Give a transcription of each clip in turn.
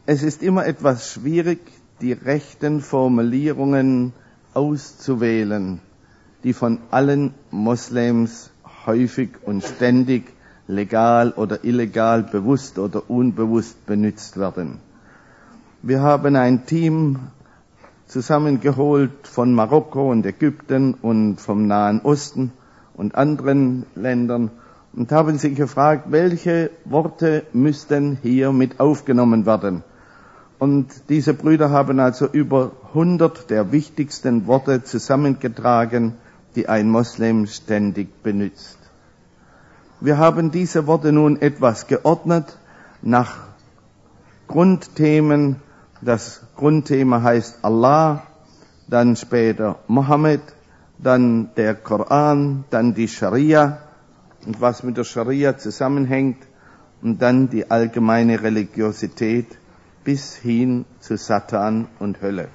Es ist immer etwas schwierig, die rechten Formulierungen auszuwählen, die von allen Moslems häufig und ständig legal oder illegal, bewusst oder unbewusst benutzt werden. Wir haben ein Team zusammengeholt von Marokko und Ägypten und vom Nahen Osten und anderen Ländern und haben sie gefragt, welche Worte müssten hier mit aufgenommen werden. Und diese Brüder haben also über 100 der wichtigsten Worte zusammengetragen, die ein Moslem ständig benutzt. Wir haben diese Worte nun etwas geordnet nach Grundthemen. Das Grundthema heißt Allah, dann später Mohammed, dann der Koran, dann die Scharia und was mit der Scharia zusammenhängt und dann die allgemeine Religiosität bis hin zu Satan und Hölle.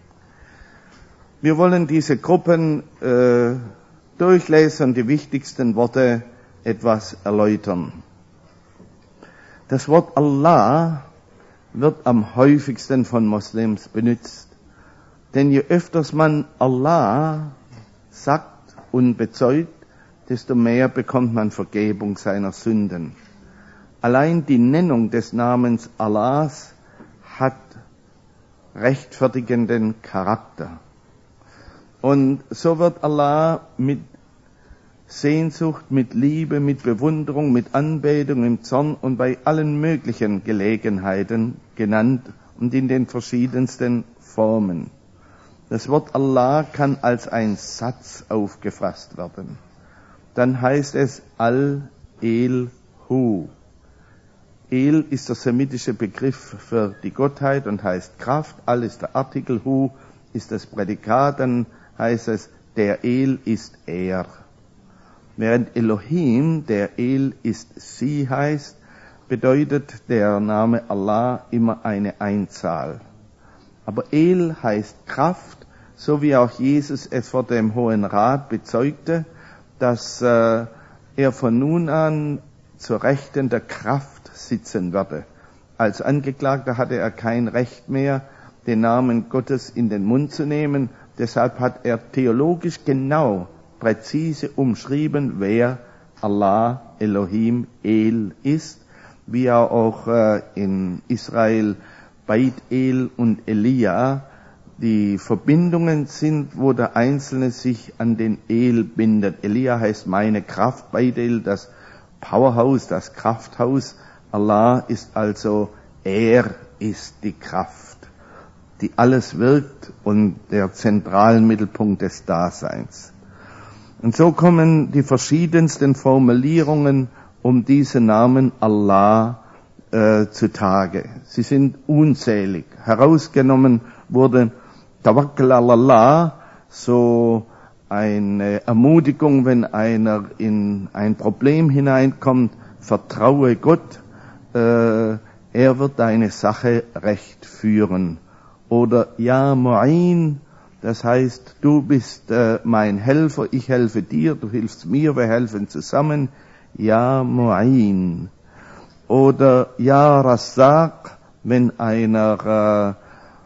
Wir wollen diese Gruppen durchlesen und die wichtigsten Worte etwas erläutern. Das Wort Allah wird am häufigsten von Moslems benutzt. Denn je öfters man Allah sagt und bezeugt, desto mehr bekommt man Vergebung seiner Sünden. Allein die Nennung des Namens Allahs hat rechtfertigenden Charakter. Und so wird Allah mit Sehnsucht, mit Liebe, mit Bewunderung, mit Anbetung, im Zorn und bei allen möglichen Gelegenheiten genannt und in den verschiedensten Formen. Das Wort Allah kann als ein Satz aufgefasst werden. Dann heißt es Al-El-Hu. El ist der semitische Begriff für die Gottheit und heißt Kraft. Al ist der Artikel, Hu ist das Prädikat, dann heißt es, der El ist er. Während Elohim, der El ist sie heißt, bedeutet der Name Allah immer eine Einzahl. Aber El heißt Kraft, so wie auch Jesus es vor dem Hohen Rat bezeugte, dass er von nun an zur Rechten der Kraft sitzen werde. Als Angeklagter hatte er kein Recht mehr, den Namen Gottes in den Mund zu nehmen. Deshalb hat er theologisch genau, präzise umschrieben, wer Allah, Elohim, El ist, wie er auch in Israel Beit El und Elia die Verbindungen sind, wo der Einzelne sich an den El bindet. Elia heißt meine Kraft, Beit El das Powerhouse, das Krafthaus. Allah ist also, er ist die Kraft, die alles wirkt und der zentralen Mittelpunkt des Daseins. Und so kommen die verschiedensten Formulierungen um diesen Namen Allah zutage. Sie sind unzählig. Herausgenommen wurde Tawakkal Allah, so eine Ermutigung, wenn einer in ein Problem hineinkommt, vertraue Gott, er wird deine Sache recht führen. Oder Ja Mu'in, das heißt, du bist mein Helfer, ich helfe dir, du hilfst mir, wir helfen zusammen. Ja Mu'in. Oder Ja Razzaq, wenn einer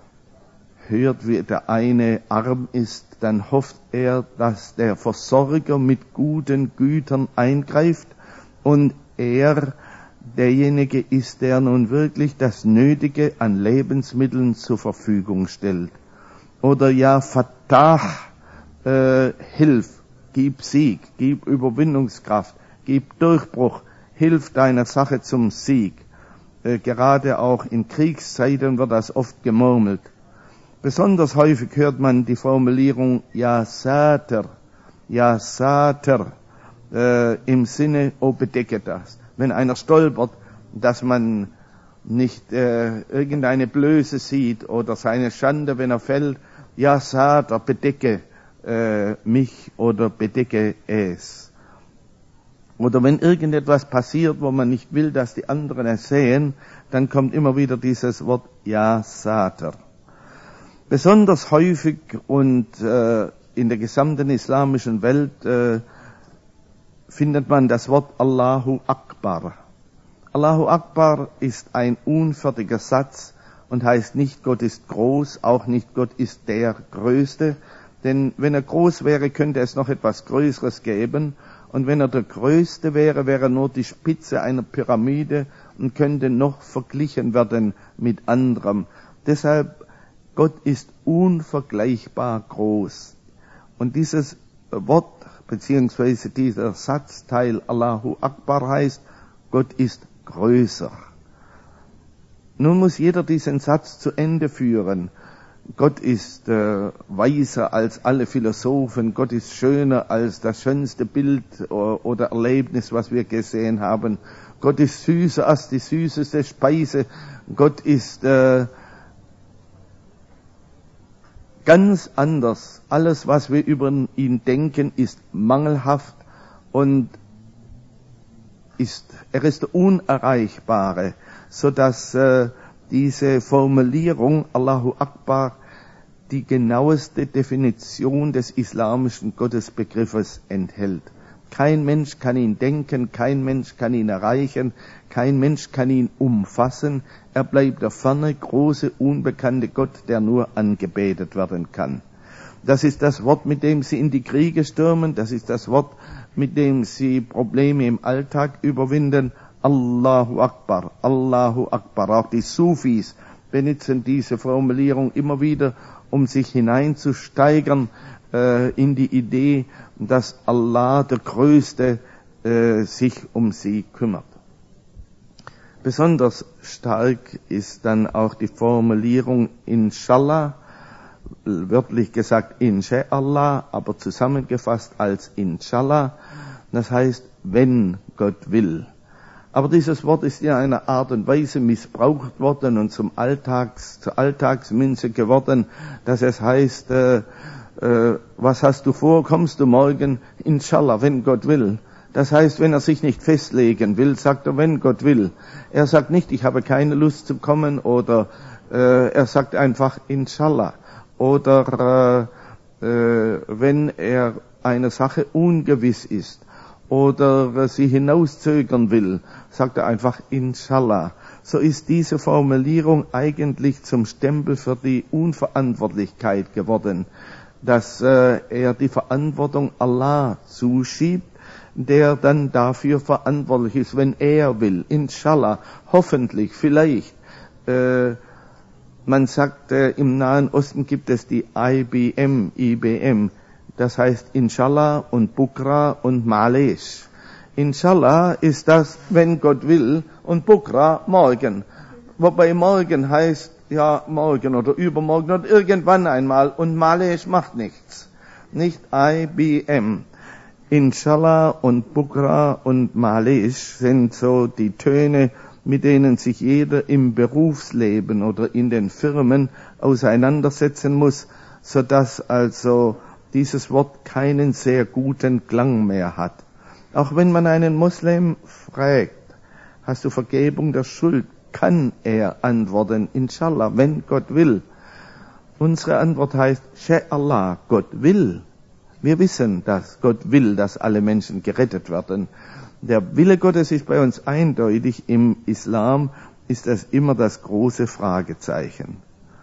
hört, wie der eine arm ist, dann hofft er, dass der Versorger mit guten Gütern eingreift und er derjenige ist, der nun wirklich das Nötige an Lebensmitteln zur Verfügung stellt. Oder Ja Fattah, hilf, gib Sieg, gib Überwindungskraft, gib Durchbruch, hilf deiner Sache zum Sieg. Gerade auch in Kriegszeiten wird das oft gemurmelt. Besonders häufig hört man die Formulierung Ja Sater, im Sinne, oh bedecke das. Wenn einer stolpert, dass man nicht irgendeine Blöße sieht oder seine Schande, wenn er fällt, Ja Sater, bedecke mich oder bedecke es. Oder wenn irgendetwas passiert, wo man nicht will, dass die anderen es sehen, dann kommt immer wieder dieses Wort Ja Sater. Besonders häufig und in der gesamten islamischen Welt findet man das Wort Allahu Akbar. Allahu Akbar ist ein unfertiger Satz und heißt nicht, Gott ist groß, auch nicht, Gott ist der Größte. Denn wenn er groß wäre, könnte es noch etwas Größeres geben. Und wenn er der Größte wäre, wäre er nur die Spitze einer Pyramide und könnte noch verglichen werden mit anderem. Deshalb, Gott ist unvergleichbar groß. Und dieses Wort, beziehungsweise dieser Satzteil Allahu Akbar heißt, Gott ist größer. Nun muss jeder diesen Satz zu Ende führen. Gott ist weiser als alle Philosophen, Gott ist schöner als das schönste Bild oder Erlebnis, was wir gesehen haben. Gott ist süßer als die süßeste Speise. Gott ist ganz anders. Alles, was wir über ihn denken, ist mangelhaft und er ist der Unerreichbare, sodass diese Formulierung Allahu Akbar die genaueste Definition des islamischen Gottesbegriffes enthält. Kein Mensch kann ihn denken, kein Mensch kann ihn erreichen, kein Mensch kann ihn umfassen. Er bleibt der ferne, große, unbekannte Gott, der nur angebetet werden kann. Das ist das Wort, mit dem sie in die Kriege stürmen, das ist das Wort, mit dem sie Probleme im Alltag überwinden. Allahu Akbar, Allahu Akbar. Auch die Sufis benutzen diese Formulierung immer wieder, um sich hineinzusteigern in die Idee, dass Allah, der Größte, sich um sie kümmert. Besonders stark ist dann auch die Formulierung Inshallah, wörtlich gesagt Insha'Allah, aber zusammengefasst als Inshallah. Das heißt, wenn Gott will. Aber dieses Wort ist in einer Art und Weise missbraucht worden und zur Alltagsmünze geworden, dass es heißt, was hast du vor, kommst du morgen? Inshallah, wenn Gott will. Das heißt, wenn er sich nicht festlegen will, sagt er, wenn Gott will. Er sagt nicht, ich habe keine Lust zu kommen, oder er sagt einfach Inshallah. Oder wenn er eine Sache ungewiss ist oder sie hinauszögern will, sagt er einfach Inshallah. So ist diese Formulierung eigentlich zum Stempel für die Unverantwortlichkeit geworden, dass er die Verantwortung Allah zuschiebt, der dann dafür verantwortlich ist, wenn er will. Inshallah, hoffentlich, vielleicht. Man sagt, im Nahen Osten gibt es die IBM, das heißt Inshallah und Bukra und Malesh. Inshallah ist das, wenn Gott will, und Bukra morgen. Wobei morgen heißt, ja, morgen oder übermorgen oder irgendwann einmal, und Malesh macht nichts. Nicht IBM. Inshallah und Bukra und Malesh sind so die Töne, mit denen sich jeder im Berufsleben oder in den Firmen auseinandersetzen muss, sodass also dieses Wort keinen sehr guten Klang mehr hat. Auch wenn man einen Muslim fragt, hast du Vergebung der Schuld, kann er antworten, Inshallah, wenn Gott will. Unsere Antwort heißt, Sha'Allah, Gott will. Wir wissen, dass Gott will, dass alle Menschen gerettet werden. Der Wille Gottes ist bei uns eindeutig. Im Islam ist das immer das große Fragezeichen.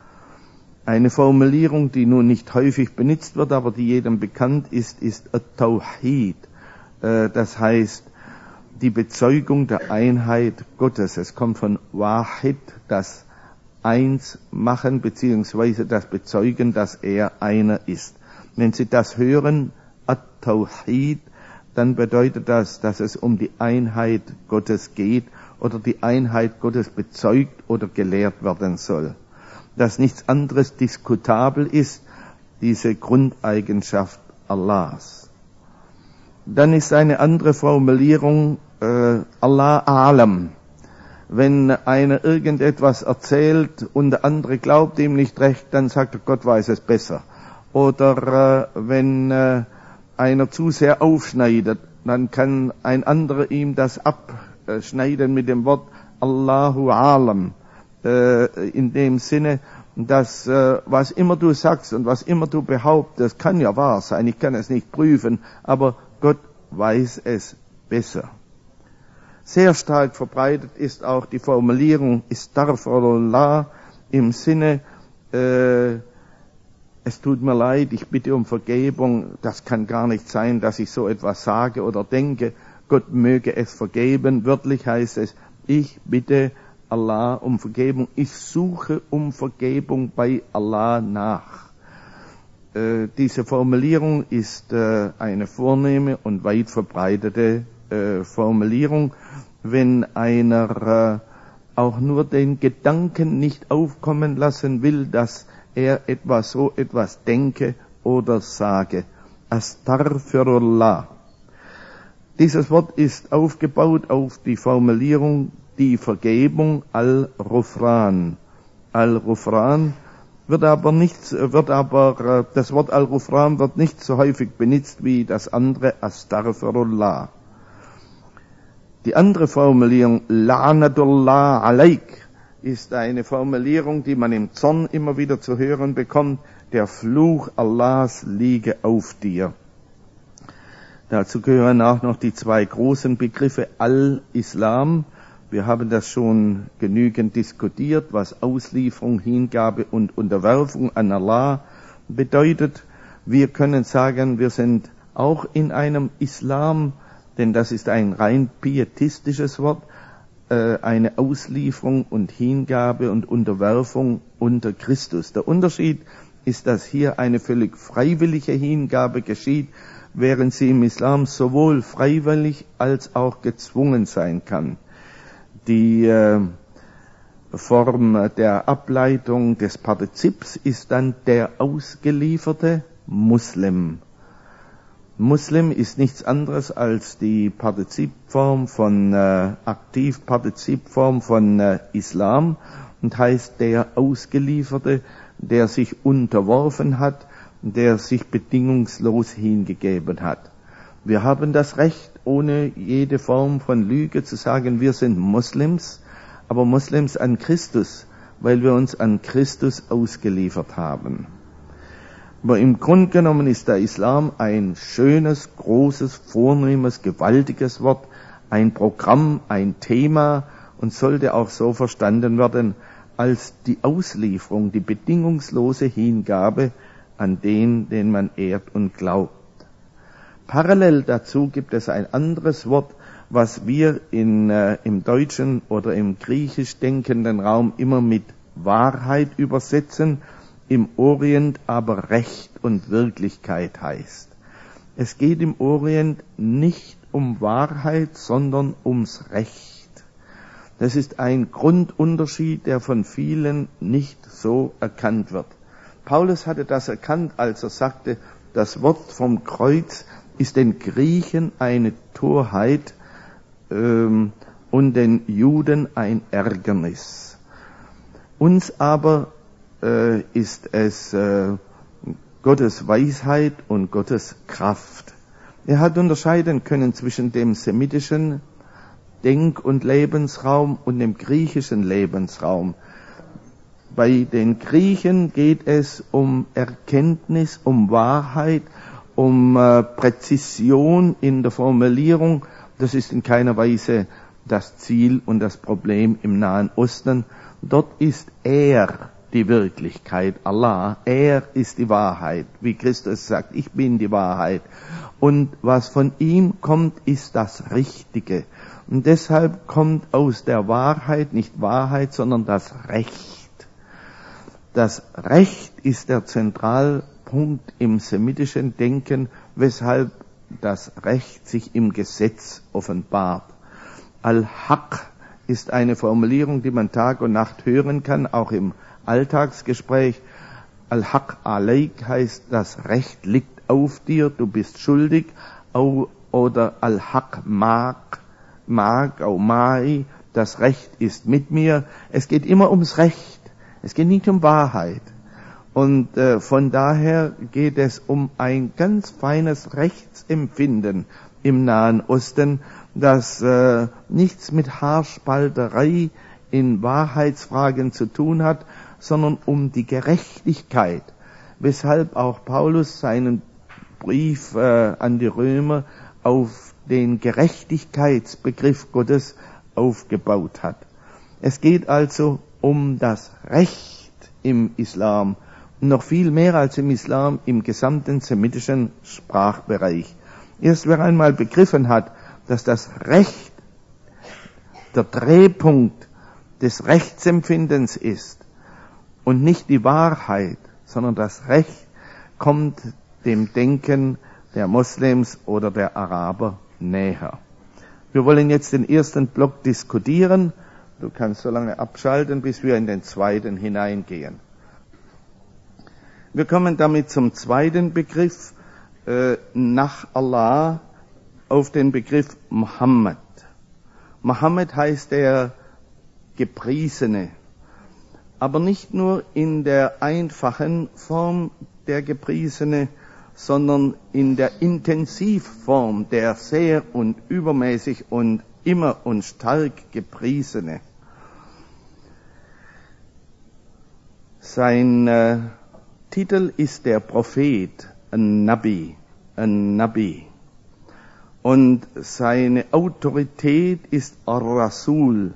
Eine Formulierung, die nun nicht häufig benutzt wird, aber die jedem bekannt ist At-Tawhid. Das heißt, die Bezeugung der Einheit Gottes. Es kommt von Wahid, das Eins machen, beziehungsweise das Bezeugen, dass er einer ist. Wenn Sie das hören, At-Tawhid, dann bedeutet das, dass es um die Einheit Gottes geht oder die Einheit Gottes bezeugt oder gelehrt werden soll. Dass nichts anderes diskutabel ist, diese Grundeigenschaft Allahs. Dann ist eine andere Formulierung Allah Alam. Wenn einer irgendetwas erzählt und der andere glaubt ihm nicht recht, dann sagt er, Gott weiß es besser. Oder wenn einer zu sehr aufschneidet, dann kann ein anderer ihm das abschneiden mit dem Wort Allahu Alam. In dem Sinne, dass was immer du sagst und was immer du behauptest, kann ja wahr sein, ich kann es nicht prüfen, aber Gott weiß es besser. Sehr stark verbreitet ist auch die Formulierung Astaghfirullah, im Sinne, es tut mir leid, ich bitte um Vergebung, das kann gar nicht sein, dass ich so etwas sage oder denke, Gott möge es vergeben. Wörtlich heißt es, ich bitte Allah um Vergebung, ich suche um Vergebung bei Allah nach. Diese Formulierung ist eine vornehme und weit verbreitete Formulierung, wenn einer auch nur den Gedanken nicht aufkommen lassen will, dass er so etwas denke oder sage. Astaghfirullah. Dieses Wort ist aufgebaut auf die Formulierung die Vergebung al-Ghufran. Al-Ghufran das Wort Al-Ghufran wird nicht so häufig benutzt wie das andere Astaghfirullah. Die andere Formulierung, La'natullah alaik, ist eine Formulierung, die man im Zorn immer wieder zu hören bekommt, der Fluch Allahs liege auf dir. Dazu gehören auch noch die zwei großen Begriffe Al-Islam. Wir haben das schon genügend diskutiert, was Auslieferung, Hingabe und Unterwerfung an Allah bedeutet. Wir können sagen, wir sind auch in einem Islam, denn das ist ein rein pietistisches Wort, eine Auslieferung und Hingabe und Unterwerfung unter Christus. Der Unterschied ist, dass hier eine völlig freiwillige Hingabe geschieht, während sie im Islam sowohl freiwillig als auch gezwungen sein kann. Die Form der Ableitung des Partizips ist dann der ausgelieferte Muslim. Muslim ist nichts anderes als die Partizipform von Aktivpartizipform von Islam und heißt der Ausgelieferte, der sich unterworfen hat, der sich bedingungslos hingegeben hat. Wir haben das Recht, ohne jede Form von Lüge zu sagen, wir sind Muslims, aber Muslims an Christus, weil wir uns an Christus ausgeliefert haben. Aber im Grunde genommen ist der Islam ein schönes, großes, vornehmes, gewaltiges Wort, ein Programm, ein Thema und sollte auch so verstanden werden als die Auslieferung, die bedingungslose Hingabe an den man ehrt und glaubt. Parallel dazu gibt es ein anderes Wort, was wir im deutschen oder im griechisch denkenden Raum immer mit Wahrheit übersetzen, im Orient aber Recht und Wirklichkeit heißt. Es geht im Orient nicht um Wahrheit, sondern ums Recht. Das ist ein Grundunterschied, der von vielen nicht so erkannt wird. Paulus hatte das erkannt, als er sagte, das Wort vom Kreuz ist den Griechen eine Torheit und den Juden ein Ärgernis. Uns aber ist es Gottes Weisheit und Gottes Kraft. Er hat unterscheiden können zwischen dem semitischen Denk- und Lebensraum und dem griechischen Lebensraum. Bei den Griechen geht es um Erkenntnis, um Wahrheit, um Präzision in der Formulierung. Das ist in keiner Weise das Ziel und das Problem im Nahen Osten. Dort ist er die Wirklichkeit, Allah. Er ist die Wahrheit, wie Christus sagt, ich bin die Wahrheit. Und was von ihm kommt, ist das Richtige. Und deshalb kommt aus der Wahrheit nicht Wahrheit, sondern das Recht. Das Recht ist der Zentralpunkt im semitischen Denken, weshalb das Recht sich im Gesetz offenbart. Al-Haq ist eine Formulierung, die man Tag und Nacht hören kann, auch im Alltagsgespräch. Al-Haq alaik heißt, das Recht liegt auf dir, du bist schuldig. Oder Al-Haq ma'i, das Recht ist mit mir. Es geht immer ums Recht. Es geht nicht um Wahrheit. Und von daher geht es um ein ganz feines Rechtsempfinden im Nahen Osten, das nichts mit Haarspalterei in Wahrheitsfragen zu tun hat, sondern um die Gerechtigkeit, weshalb auch Paulus seinen Brief an die Römer auf den Gerechtigkeitsbegriff Gottes aufgebaut hat. Es geht also um das Recht im Islam. Und noch viel mehr als im Islam, im gesamten semitischen Sprachbereich. Erst wer einmal begriffen hat, dass das Recht der Drehpunkt des Rechtsempfindens ist und nicht die Wahrheit, sondern das Recht kommt dem Denken der Moslems oder der Araber näher. Wir wollen jetzt den ersten Block diskutieren. Du kannst so lange abschalten, bis wir in den zweiten hineingehen. Wir kommen damit zum zweiten Begriff, nach Allah, auf den Begriff Muhammad. Muhammad heißt der Gepriesene, aber nicht nur in der einfachen Form der Gepriesene, sondern in der Intensivform der sehr und übermäßig und immer und stark Gepriesene. Sein Titel ist der Prophet, Nabi. Und seine Autorität ist Ar-Rasul,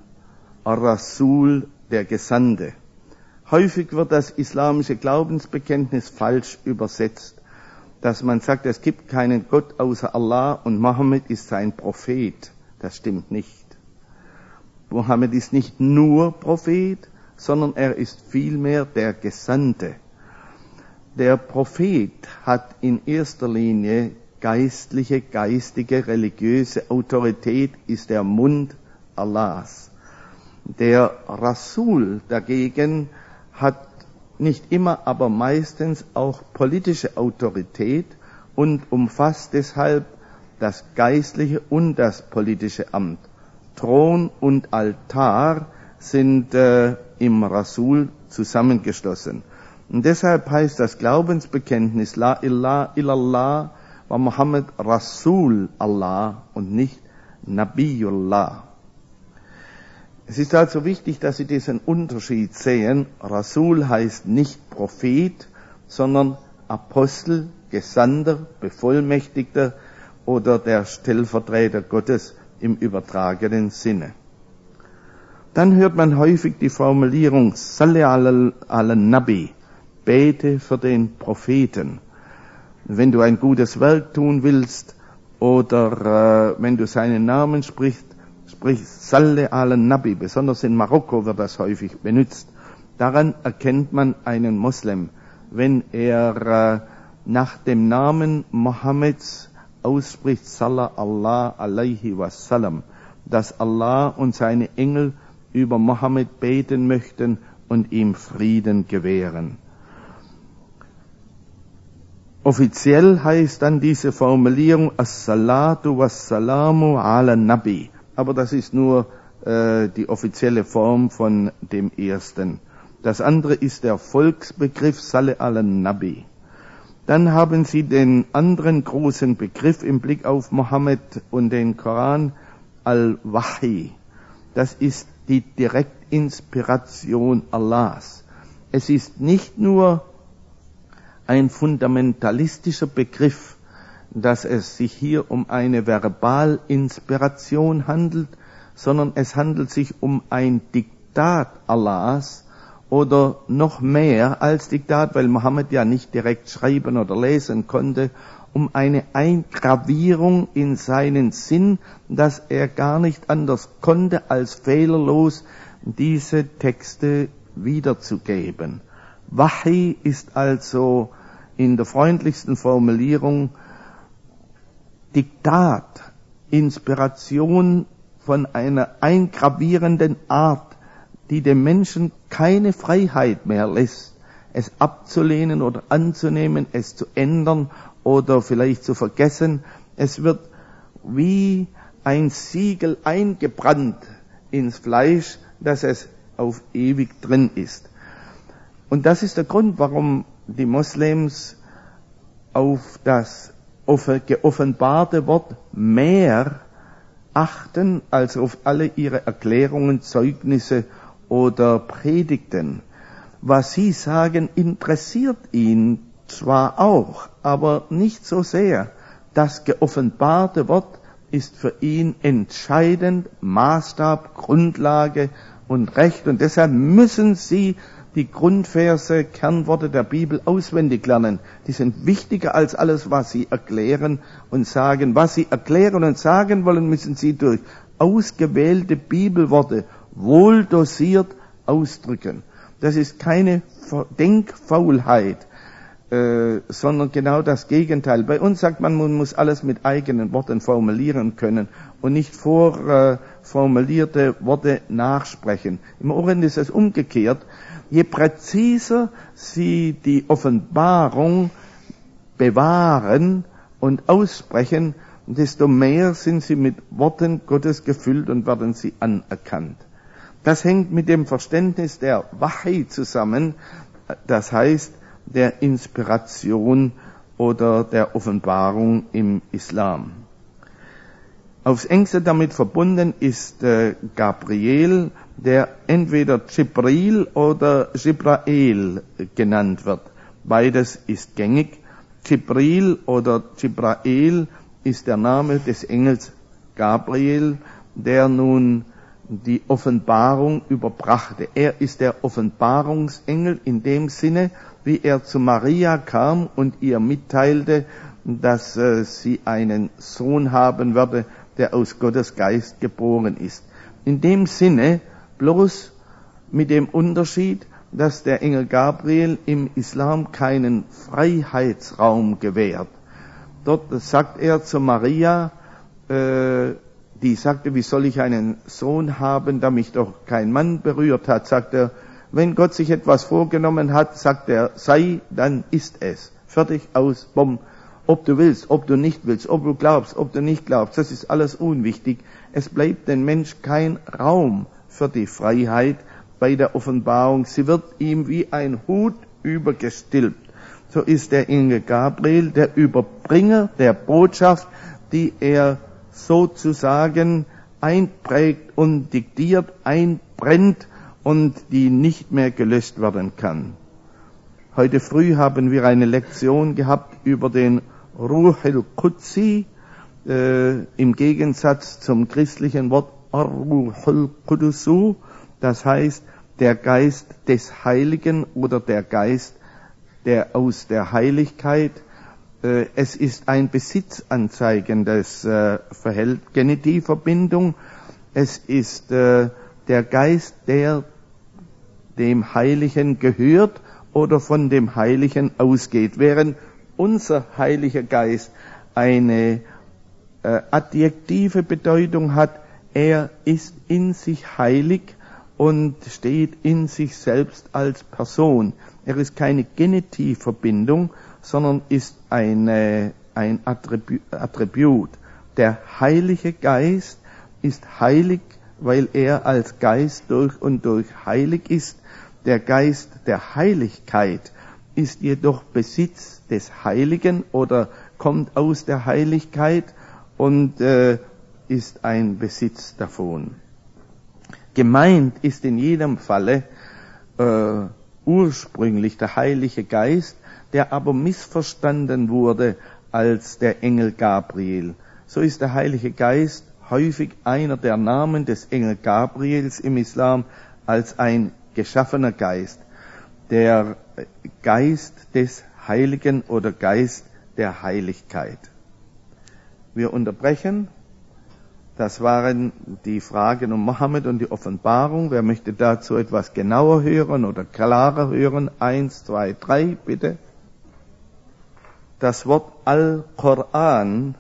der Gesandte. Häufig wird das islamische Glaubensbekenntnis falsch übersetzt, dass man sagt, es gibt keinen Gott außer Allah und Mohammed ist sein Prophet. Das stimmt nicht. Mohammed ist nicht nur Prophet, sondern er ist vielmehr der Gesandte. Der Prophet hat in erster Linie geistliche, geistige, religiöse Autorität, ist der Mund Allahs. Der Rasul dagegen hat nicht immer, aber meistens auch politische Autorität und umfasst deshalb das geistliche und das politische Amt. Thron und Altar sind im Rasul zusammengeschlossen. Und deshalb heißt das Glaubensbekenntnis La ilaha illallah wa Muhammad Rasul Allah und nicht Nabiyullah. Es ist also wichtig, dass Sie diesen Unterschied sehen. Rasul heißt nicht Prophet, sondern Apostel, Gesandter, Bevollmächtigter oder der Stellvertreter Gottes im übertragenen Sinne. Dann hört man häufig die Formulierung Salli ala Nabi, bete für den Propheten. Wenn du ein gutes Werk tun willst oder wenn du seinen Namen sprichst, sprich Salli ala Nabi, besonders in Marokko wird das häufig benutzt. Daran erkennt man einen Moslem, wenn er nach dem Namen Mohammeds ausspricht, Sallallahu alaihi wasallam, dass Allah und seine Engel über Mohammed beten möchten und ihm Frieden gewähren. Offiziell heißt dann diese Formulierung As-Salatu was-Salamu ala Nabi. Aber das ist nur die offizielle Form von dem ersten. Das andere ist der Volksbegriff Salli ala Nabi. Dann haben Sie den anderen großen Begriff im Blick auf Mohammed und den Koran, Al-Wahi. Das ist die Direktinspiration Allahs. Es ist nicht nur ein fundamentalistischer Begriff, dass es sich hier um eine Verbalinspiration handelt, sondern es handelt sich um ein Diktat Allahs oder noch mehr als Diktat, weil Mohammed ja nicht direkt schreiben oder lesen konnte, um eine Eingravierung in seinen Sinn, dass er gar nicht anders konnte, als fehlerlos diese Texte wiederzugeben. Wahi ist also in der freundlichsten Formulierung Diktat, Inspiration von einer eingravierenden Art, die dem Menschen keine Freiheit mehr lässt, es abzulehnen oder anzunehmen, es zu ändern oder vielleicht zu vergessen. Es wird wie ein Siegel eingebrannt ins Fleisch, dass es auf ewig drin ist. Und das ist der Grund, warum die Moslems auf das geoffenbarte Wort mehr achten als auf alle ihre Erklärungen, Zeugnisse oder Predigten. Was sie sagen, interessiert ihn zwar auch, aber nicht so sehr. Das geoffenbarte Wort ist für ihn entscheidend, Maßstab, Grundlage und Recht. Und deshalb müssen sie die Grundverse, Kernworte der Bibel auswendig lernen. Die sind wichtiger als alles, was sie erklären und sagen. Was sie erklären und sagen wollen, müssen sie durch ausgewählte Bibelworte wohl dosiert ausdrücken. Das ist keine Denkfaulheit, sondern genau das Gegenteil. Bei uns sagt man muss alles mit eigenen Worten formulieren können und nicht vorformulierte Worte nachsprechen. Im Orient ist es umgekehrt. Je präziser sie die Offenbarung bewahren und aussprechen, desto mehr sind sie mit Worten Gottes gefüllt und werden sie anerkannt. Das hängt mit dem Verständnis der Wahi zusammen, das heißt der Inspiration oder der Offenbarung im Islam. Aufs engste damit verbunden ist Gabriel, der entweder Jibril oder Jibrael genannt wird. Beides ist gängig. Jibril oder Jibrael ist der Name des Engels Gabriel, der nun die Offenbarung überbrachte. Er ist der Offenbarungsengel in dem Sinne, wie er zu Maria kam und ihr mitteilte, dass sie einen Sohn haben werde, der aus Gottes Geist geboren ist. In dem Sinne, bloß mit dem Unterschied, dass der Engel Gabriel im Islam keinen Freiheitsraum gewährt. Dort sagt er zu Maria, die sagte, wie soll ich einen Sohn haben, da mich doch kein Mann berührt hat, sagt er, wenn Gott sich etwas vorgenommen hat, sagt er, sei, dann ist es. Fertig, aus, bumm. Ob du willst, ob du nicht willst, ob du glaubst, ob du nicht glaubst, das ist alles unwichtig. Es bleibt dem Mensch kein Raum für die Freiheit bei der Offenbarung. Sie wird ihm wie ein Hut übergestülpt. So ist der Engel Gabriel der Überbringer der Botschaft, die er sozusagen einprägt und diktiert, einbrennt und die nicht mehr gelöscht werden kann. Heute früh haben wir eine Lektion gehabt über den Ruh al-Qudsi, im Gegensatz zum christlichen Wort Ar-Ruh al-Qudusu, das heißt der Geist des Heiligen oder der Geist der aus der Heiligkeit. Es ist ein besitzanzeigendes Verhältnis, Genitivverbindung. Es ist der Geist, der dem Heiligen gehört oder von dem Heiligen ausgeht. Während unser Heiliger Geist eine adjektive Bedeutung hat, er ist in sich heilig und steht in sich selbst als Person. Er ist keine Genitivverbindung, sondern ist ein Attribut. Der Heilige Geist ist heilig, weil er als Geist durch und durch heilig ist. Der Geist der Heiligkeit ist jedoch Besitz des Heiligen oder kommt aus der Heiligkeit und ist ein Besitz davon. Gemeint ist in jedem Falle ursprünglich der Heilige Geist, der aber missverstanden wurde als der Engel Gabriel. So ist der Heilige Geist häufig einer der Namen des Engel Gabriels im Islam als ein geschaffener Geist, der Geist des Heiligen oder Geist der Heiligkeit. Wir unterbrechen. Das waren die Fragen um Mohammed und die Offenbarung. Wer möchte dazu etwas genauer hören oder klarer hören? 1, 2, 3, bitte. Das Wort Al-Quran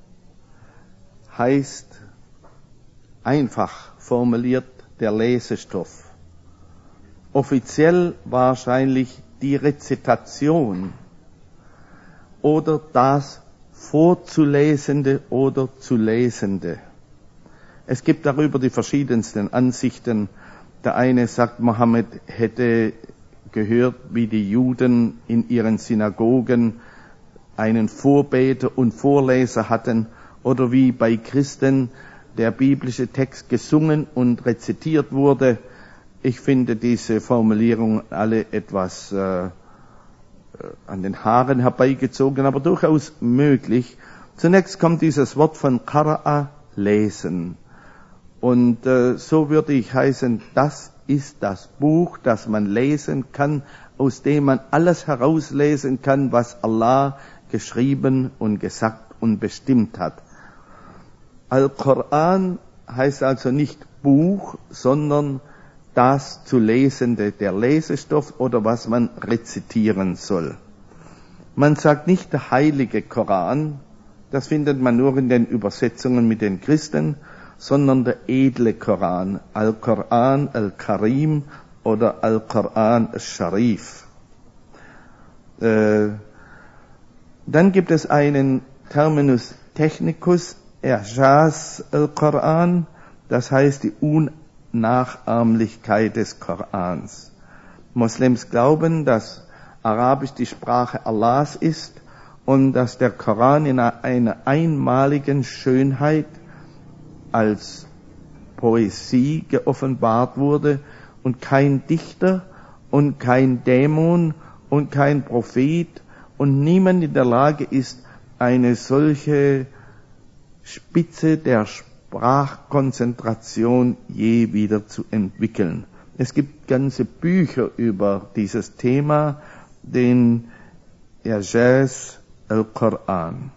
heißt einfach formuliert der Lesestoff. Offiziell wahrscheinlich die Rezitation oder das Vorzulesende oder zu Lesende. Es gibt darüber die verschiedensten Ansichten. Der eine sagt, Mohammed hätte gehört, wie die Juden in ihren Synagogen einen Vorbeter und Vorleser hatten oder wie bei Christen der biblische Text gesungen und rezitiert wurde. Ich finde diese Formulierung alle etwas an den Haaren herbeigezogen, aber durchaus möglich. Zunächst kommt dieses Wort von Qara'a, lesen. Und so würde ich heißen, das ist das Buch, das man lesen kann, aus dem man alles herauslesen kann, was Allah geschrieben und gesagt und bestimmt hat. Al-Koran heißt also nicht Buch, sondern das zu Lesende, der Lesestoff oder was man rezitieren soll. Man sagt nicht der heilige Koran, das findet man nur in den Übersetzungen mit den Christen, sondern der edle Koran, Al-Koran Al-Karim oder Al-Koran Al-Sharif. Dann gibt es einen Terminus technicus, I'jaz Al-Koran, das heißt die Unnachahmlichkeit des Korans. Moslems glauben, dass Arabisch die Sprache Allahs ist und dass der Koran in einer einmaligen Schönheit als Poesie geoffenbart wurde und kein Dichter und kein Dämon und kein Prophet und niemand in der Lage ist, eine solche Spitze der Sprachkonzentration je wieder zu entwickeln. Es gibt ganze Bücher über dieses Thema, den I'jaz al-Koran.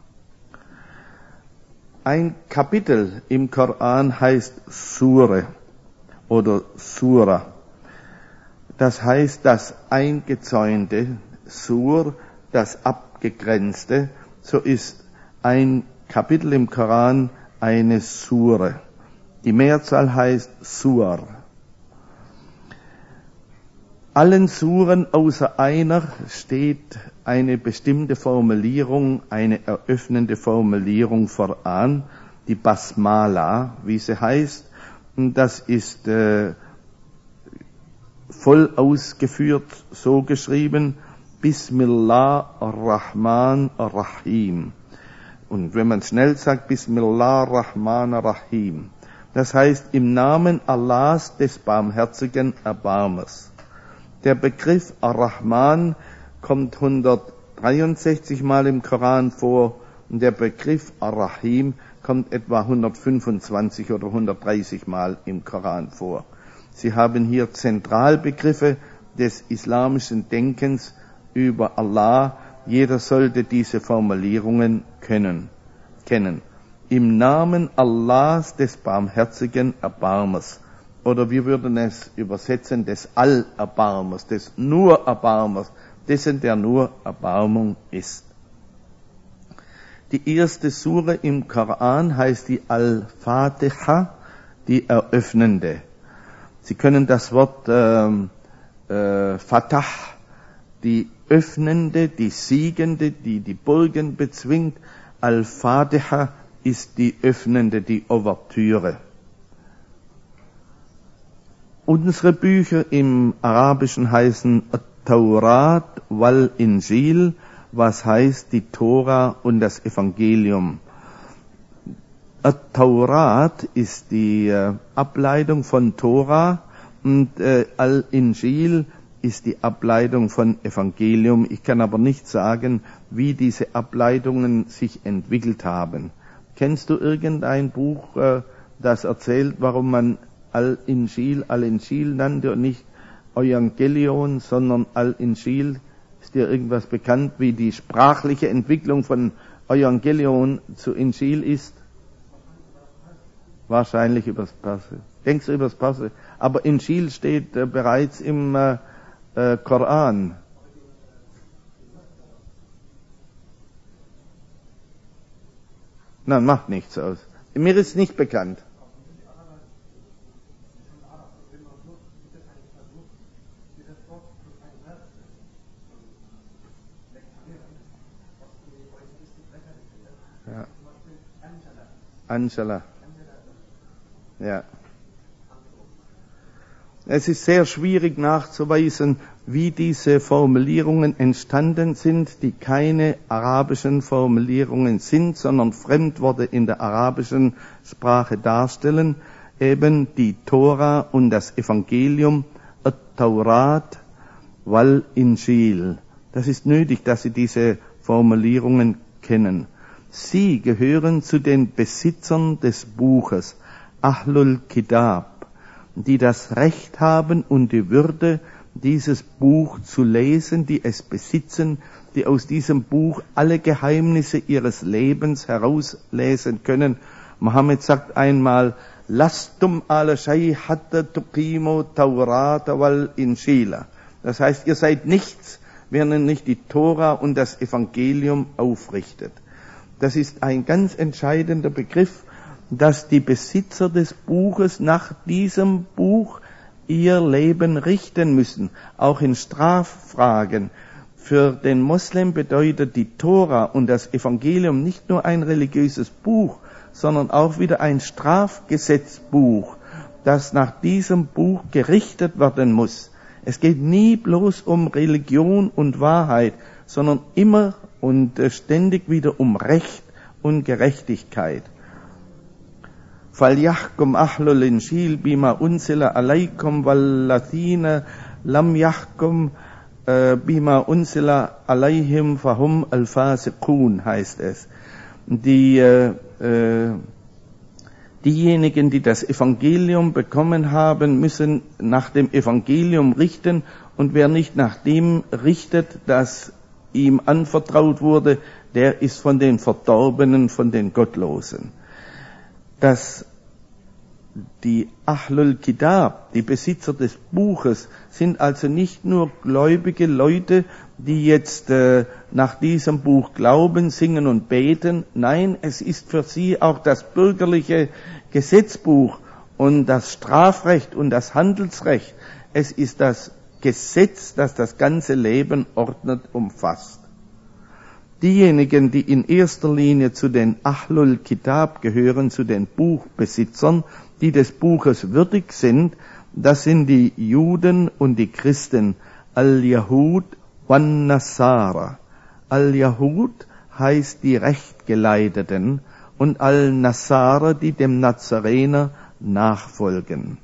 Ein Kapitel im Koran heißt Sure oder Sura. Das heißt das Eingezäunte, Sur, das Abgegrenzte. So ist ein Kapitel im Koran eine Sure. Die Mehrzahl heißt Sur. Allen Suren außer einer steht eine bestimmte Formulierung, eine eröffnende Formulierung voran, die Basmala, wie sie heißt. Und das ist voll ausgeführt, so geschrieben, Bismillah ar-Rahman ar-Rahim. Und wenn man schnell sagt, Bismillah ar-Rahman ar-Rahim, das heißt im Namen Allahs des barmherzigen Erbarmers. Der Begriff Ar-Rahman kommt 163 Mal im Koran vor und der Begriff Ar-Rahim kommt etwa 125 oder 130 Mal im Koran vor. Sie haben hier Zentralbegriffe des islamischen Denkens über Allah. Jeder sollte diese Formulierungen kennen. Im Namen Allahs des barmherzigen Erbarmers. Oder wir würden es übersetzen, des Allerbarmers, des nur Erbarmers, dessen der nur Erbarmung ist. Die erste Sure im Koran heißt die Al-Fatiha, die Eröffnende. Sie können das Wort Fatah, die Öffnende, die Siegende, die die Burgen bezwingt. Al-Fatiha ist die Öffnende, die Ouvertüre. Unsere Bücher im Arabischen heißen Taurat wal Injil, was heißt die Tora und das Evangelium. Taurat ist die Ableitung von Tora und Al-Injil ist die Ableitung von Evangelium. Ich kann aber nicht sagen, wie diese Ableitungen sich entwickelt haben. Kennst du irgendein Buch, das erzählt, warum man Al-Injil nannte und nicht Evangelion, sondern Al-Injil? Ist dir irgendwas bekannt, wie die sprachliche Entwicklung von Evangelion zu Injil ist? Wahrscheinlich übers Perse. Denkst du übers Perse? Aber Injil steht bereits im Koran. Na, macht nichts aus. Mir ist nicht bekannt. Ja. Angela. Ja. Es ist sehr schwierig nachzuweisen, wie diese Formulierungen entstanden sind, die keine arabischen Formulierungen sind, sondern Fremdworte in der arabischen Sprache darstellen, eben die Tora und das Evangelium, At-Taurat wal Injil. Das ist nötig, dass Sie diese Formulierungen kennen. Sie gehören zu den Besitzern des Buches. Ahlul Kitab, die das Recht haben und die Würde, dieses Buch zu lesen, die es besitzen, die aus diesem Buch alle Geheimnisse ihres Lebens herauslesen können. Mohammed sagt einmal, Lastum ala shay hatta tuqimu Taurata wal Injila. Das heißt, ihr seid nichts, wenn ihr nicht die Tora und das Evangelium aufrichtet. Das ist ein ganz entscheidender Begriff, dass die Besitzer des Buches nach diesem Buch ihr Leben richten müssen, auch in Straffragen. Für den Moslem bedeutet die Tora und das Evangelium nicht nur ein religiöses Buch, sondern auch wieder ein Strafgesetzbuch, das nach diesem Buch gerichtet werden muss. Es geht nie bloß um Religion und Wahrheit, sondern immer und ständig wieder um Recht und Gerechtigkeit. فَلْيَحْكُمْ أَهْلُ الْإِنْجِيلِ بِمَا أُنْزِلَ عَلَيْكُمْ وَالَّذِينَ لَمْ يَحْكُمْ بِمَا أُنْزِلَ عَلَيْهِمْ فَهُمْ الْفَاسِقُونَ heißt es. Diejenigen, die das Evangelium bekommen haben, müssen nach dem Evangelium richten, und wer nicht nach dem richtet, das ihm anvertraut wurde, der ist von den Verdorbenen, von den Gottlosen. Dass die Ahlul Kitab, die Besitzer des Buches, sind also nicht nur gläubige Leute, die jetzt nach diesem Buch glauben, singen und beten. Nein, es ist für sie auch das bürgerliche Gesetzbuch und das Strafrecht und das Handelsrecht. Es ist das Gesetz, das das ganze Leben ordnet, umfasst. Diejenigen, die in erster Linie zu den Ahlul Kitab gehören, zu den Buchbesitzern, die des Buches würdig sind, das sind die Juden und die Christen, Al-Yahud wan Nasara. Al-Yahud heißt die Rechtgeleiteten und Al-Nasara, die dem Nazarener nachfolgen.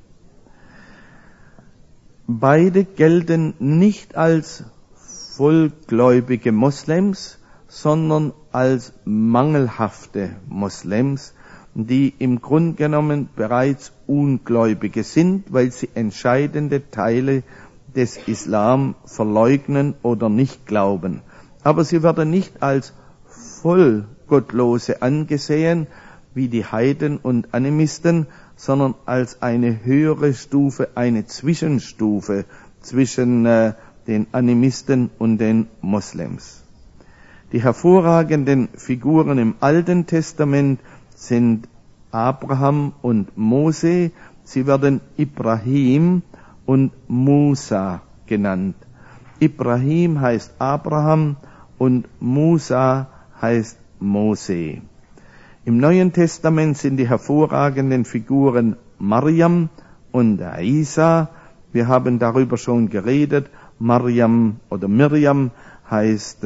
Beide gelten nicht als vollgläubige Moslems, sondern als mangelhafte Moslems, die im Grunde genommen bereits Ungläubige sind, weil sie entscheidende Teile des Islam verleugnen oder nicht glauben. Aber sie werden nicht als Vollgottlose angesehen, wie die Heiden und Animisten, sondern als eine höhere Stufe, eine Zwischenstufe zwischen den Animisten und den Moslems. Die hervorragenden Figuren im Alten Testament sind Abraham und Mose. Sie werden Ibrahim und Musa genannt. Ibrahim heißt Abraham und Musa heißt Mose. Im Neuen Testament sind die hervorragenden Figuren Maryam und Isa. Wir haben darüber schon geredet. Maryam oder Miriam heißt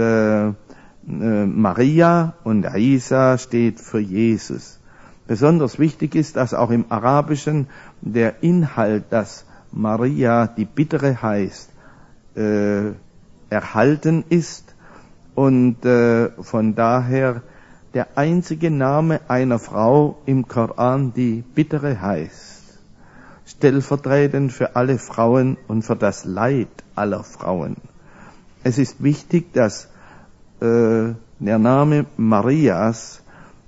Maria und Isa steht für Jesus. Besonders wichtig ist, dass auch im Arabischen der Inhalt, dass Maria die Bittere heißt, erhalten ist und von daher der einzige Name einer Frau im Koran, die Bittere heißt, stellvertretend für alle Frauen und für das Leid aller Frauen. Es ist wichtig, dass der Name Marias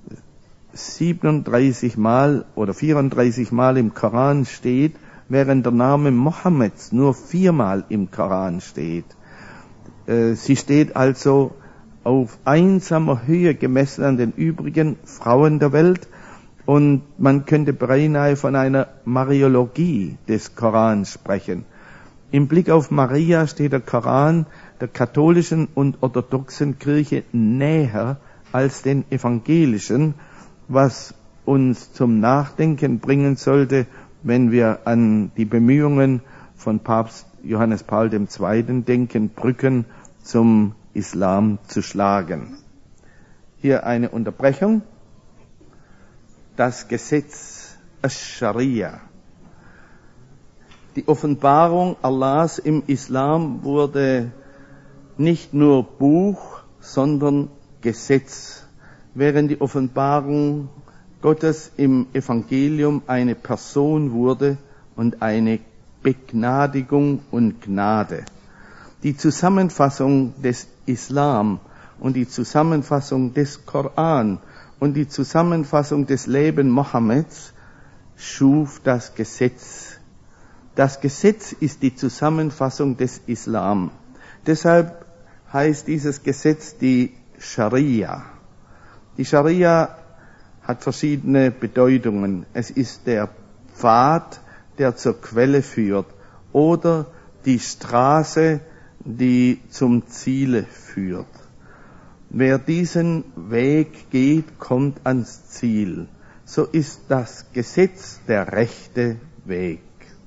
37 Mal oder 34 Mal im Koran steht, während der Name Mohammeds nur 4 Mal im Koran steht. Sie steht also auf einsamer Höhe gemessen an den übrigen Frauen der Welt, und man könnte beinahe von einer Mariologie des Korans sprechen. Im Blick auf Maria steht der Koran der katholischen und orthodoxen Kirche näher als den evangelischen, was uns zum Nachdenken bringen sollte, wenn wir an die Bemühungen von Papst Johannes Paul II. Denken, Brücken zum Islam zu schlagen. Hier eine Unterbrechung. Das Gesetz Asch-Scharia. Die Offenbarung Allahs im Islam wurde nicht nur Buch, sondern Gesetz. Während die Offenbarung Gottes im Evangelium eine Person wurde und eine Begnadigung und Gnade. Die Zusammenfassung des Islam und die Zusammenfassung des Koran und die Zusammenfassung des Lebens Mohammeds schuf das Gesetz. Das Gesetz ist die Zusammenfassung des Islam. Deshalb heißt dieses Gesetz die Scharia. Die Scharia hat verschiedene Bedeutungen. Es ist der Pfad, der zur Quelle führt, oder die Straße, die zum Ziele führt. Wer diesen Weg geht, kommt ans Ziel. So ist das Gesetz der rechte Weg.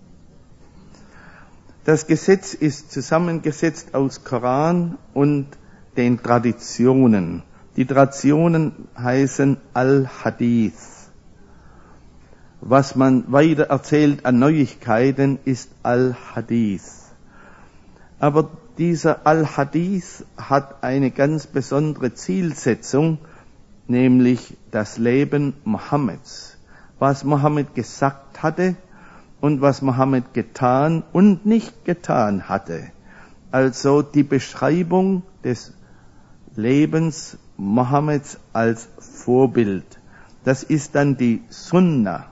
Das Gesetz ist zusammengesetzt aus Koran und den Traditionen. Die Traditionen heißen Al-Hadith. Was man weiter erzählt an Neuigkeiten ist Al-Hadith. Aber dieser Al-Hadith hat eine ganz besondere Zielsetzung, nämlich das Leben Mohammeds. Was Mohammed gesagt hatte und was Mohammed getan und nicht getan hatte. Also die Beschreibung des Lebens Mohammeds als Vorbild. Das ist dann die Sunna.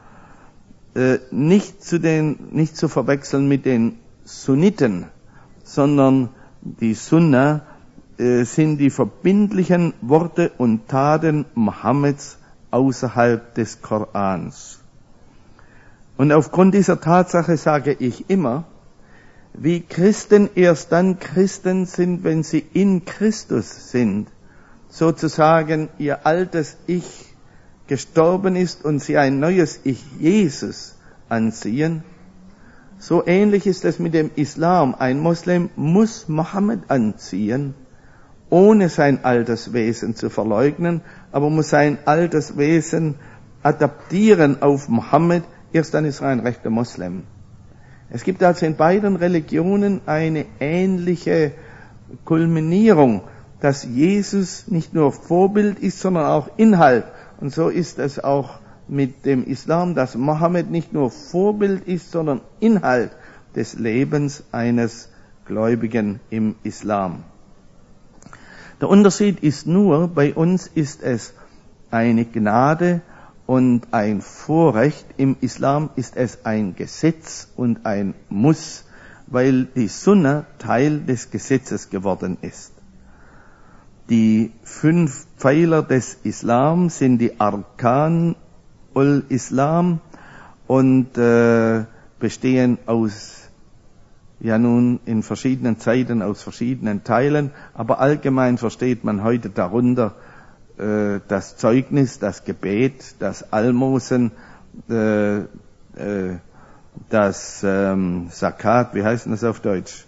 Nicht zu verwechseln mit den Sunniten, sondern die Sunna sind die verbindlichen Worte und Taten Mohammeds außerhalb des Korans. Und aufgrund dieser Tatsache sage ich immer, wie Christen erst dann Christen sind, wenn sie in Christus sind, sozusagen ihr altes Ich gestorben ist und sie ein neues Ich Jesus anziehen. So ähnlich ist es mit dem Islam. Ein Moslem muss Mohammed anziehen, ohne sein altes Wesen zu verleugnen, aber muss sein altes Wesen adaptieren auf Mohammed, erst dann ist er ein rechter Moslem. Es gibt also in beiden Religionen eine ähnliche Kulminierung, dass Jesus nicht nur Vorbild ist, sondern auch Inhalt. Und so ist es auch mit dem Islam, dass Mohammed nicht nur Vorbild ist, sondern Inhalt des Lebens eines Gläubigen im Islam. Der Unterschied ist nur, bei uns ist es eine Gnade und ein Vorrecht. Im Islam ist es ein Gesetz und ein Muss, weil die Sunna Teil des Gesetzes geworden ist. Die 5 Pfeiler des Islam sind die Arkan ul-Islam und bestehen in verschiedenen Zeiten aus verschiedenen Teilen, aber allgemein versteht man heute darunter das Zeugnis, das Gebet, das Almosen, das Zakat, wie heißt das auf Deutsch?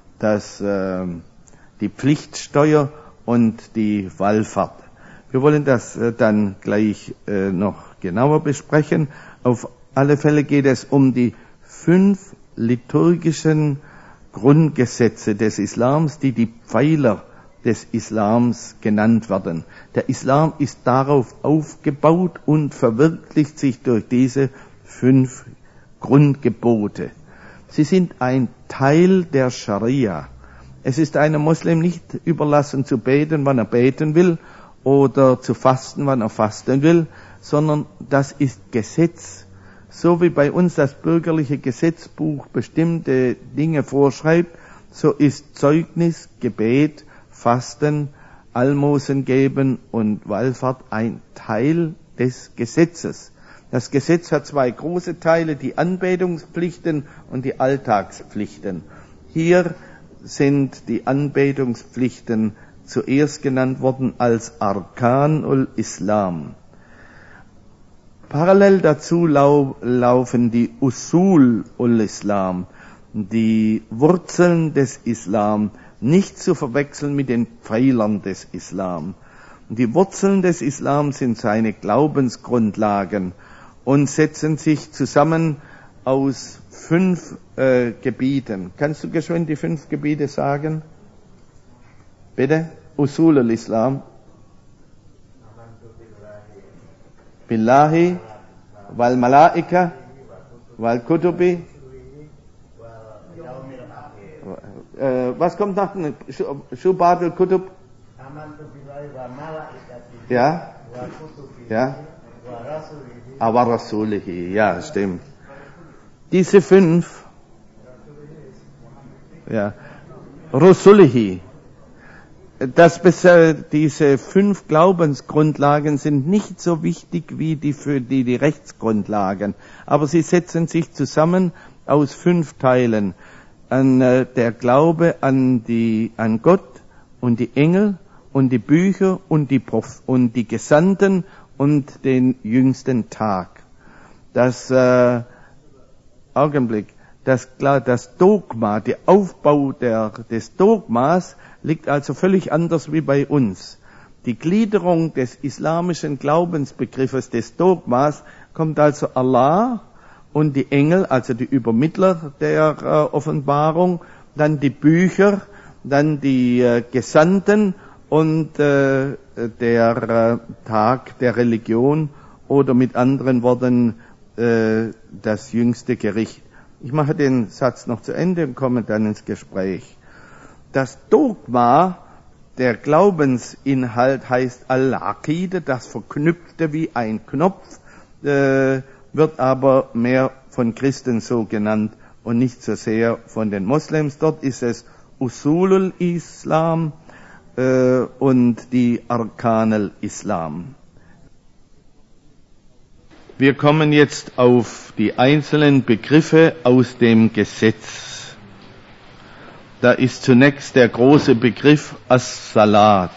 Die Pflichtsteuer und die Wallfahrt. Wir wollen das dann gleich noch genauer besprechen. Auf alle Fälle geht es um die 5 liturgischen Grundgesetze des Islams, die die Pfeiler des Islams genannt werden. Der Islam ist darauf aufgebaut und verwirklicht sich durch diese 5 Grundgebote. Sie sind ein Teil der Scharia. Es ist einem Muslim nicht überlassen zu beten, wann er beten will, oder zu fasten, wann er fasten will, sondern das ist Gesetz. So wie bei uns das bürgerliche Gesetzbuch bestimmte Dinge vorschreibt, so ist Zeugnis, Gebet, Fasten, Almosen geben und Wallfahrt ein Teil des Gesetzes. Das Gesetz hat 2 große Teile, die Anbetungspflichten und die Alltagspflichten. Hier sind die Anbetungspflichten zuerst genannt worden als Arkan ul-Islam. Parallel dazu laufen die Usul ul-Islam, die Wurzeln des Islam, nicht zu verwechseln mit den Pfeilern des Islam. Die Wurzeln des Islam sind seine Glaubensgrundlagen und setzen sich zusammen aus 5 Gebieten. Kannst du geschwind die 5 Gebiete sagen? Bitte? Usul al-Islam. billahi, wal malaika, wal kutubi. Was kommt nach dem Shubatul Kutub? Ja? Ja? Aber Rasulihi, ja, stimmt. Diese 5, ja, Rasulihi, diese 5 Glaubensgrundlagen sind nicht so wichtig wie die Rechtsgrundlagen, aber sie setzen sich zusammen aus 5 Teilen. Der Glaube an Gott und die Engel und die Bücher und die Gesandten und den jüngsten Tag. Das Dogma, der Aufbau des Dogmas liegt also völlig anders wie bei uns. Die Gliederung des islamischen Glaubensbegriffes des Dogmas kommt also Allah und die Engel, also die Übermittler der Offenbarung, dann die Bücher, dann die Gesandten und der Tag der Religion oder mit anderen Worten das jüngste Gericht. Ich mache den Satz noch zu Ende und komme dann ins Gespräch. Das Dogma, der Glaubensinhalt heißt Al-Aqide, das Verknüpfte wie ein Knopf, wird aber mehr von Christen so genannt und nicht so sehr von den Moslems. Dort ist es Usulul Islam und die Arkanul Islam. Wir kommen jetzt auf die einzelnen Begriffe aus dem Gesetz. Da ist zunächst der große Begriff As-Salat.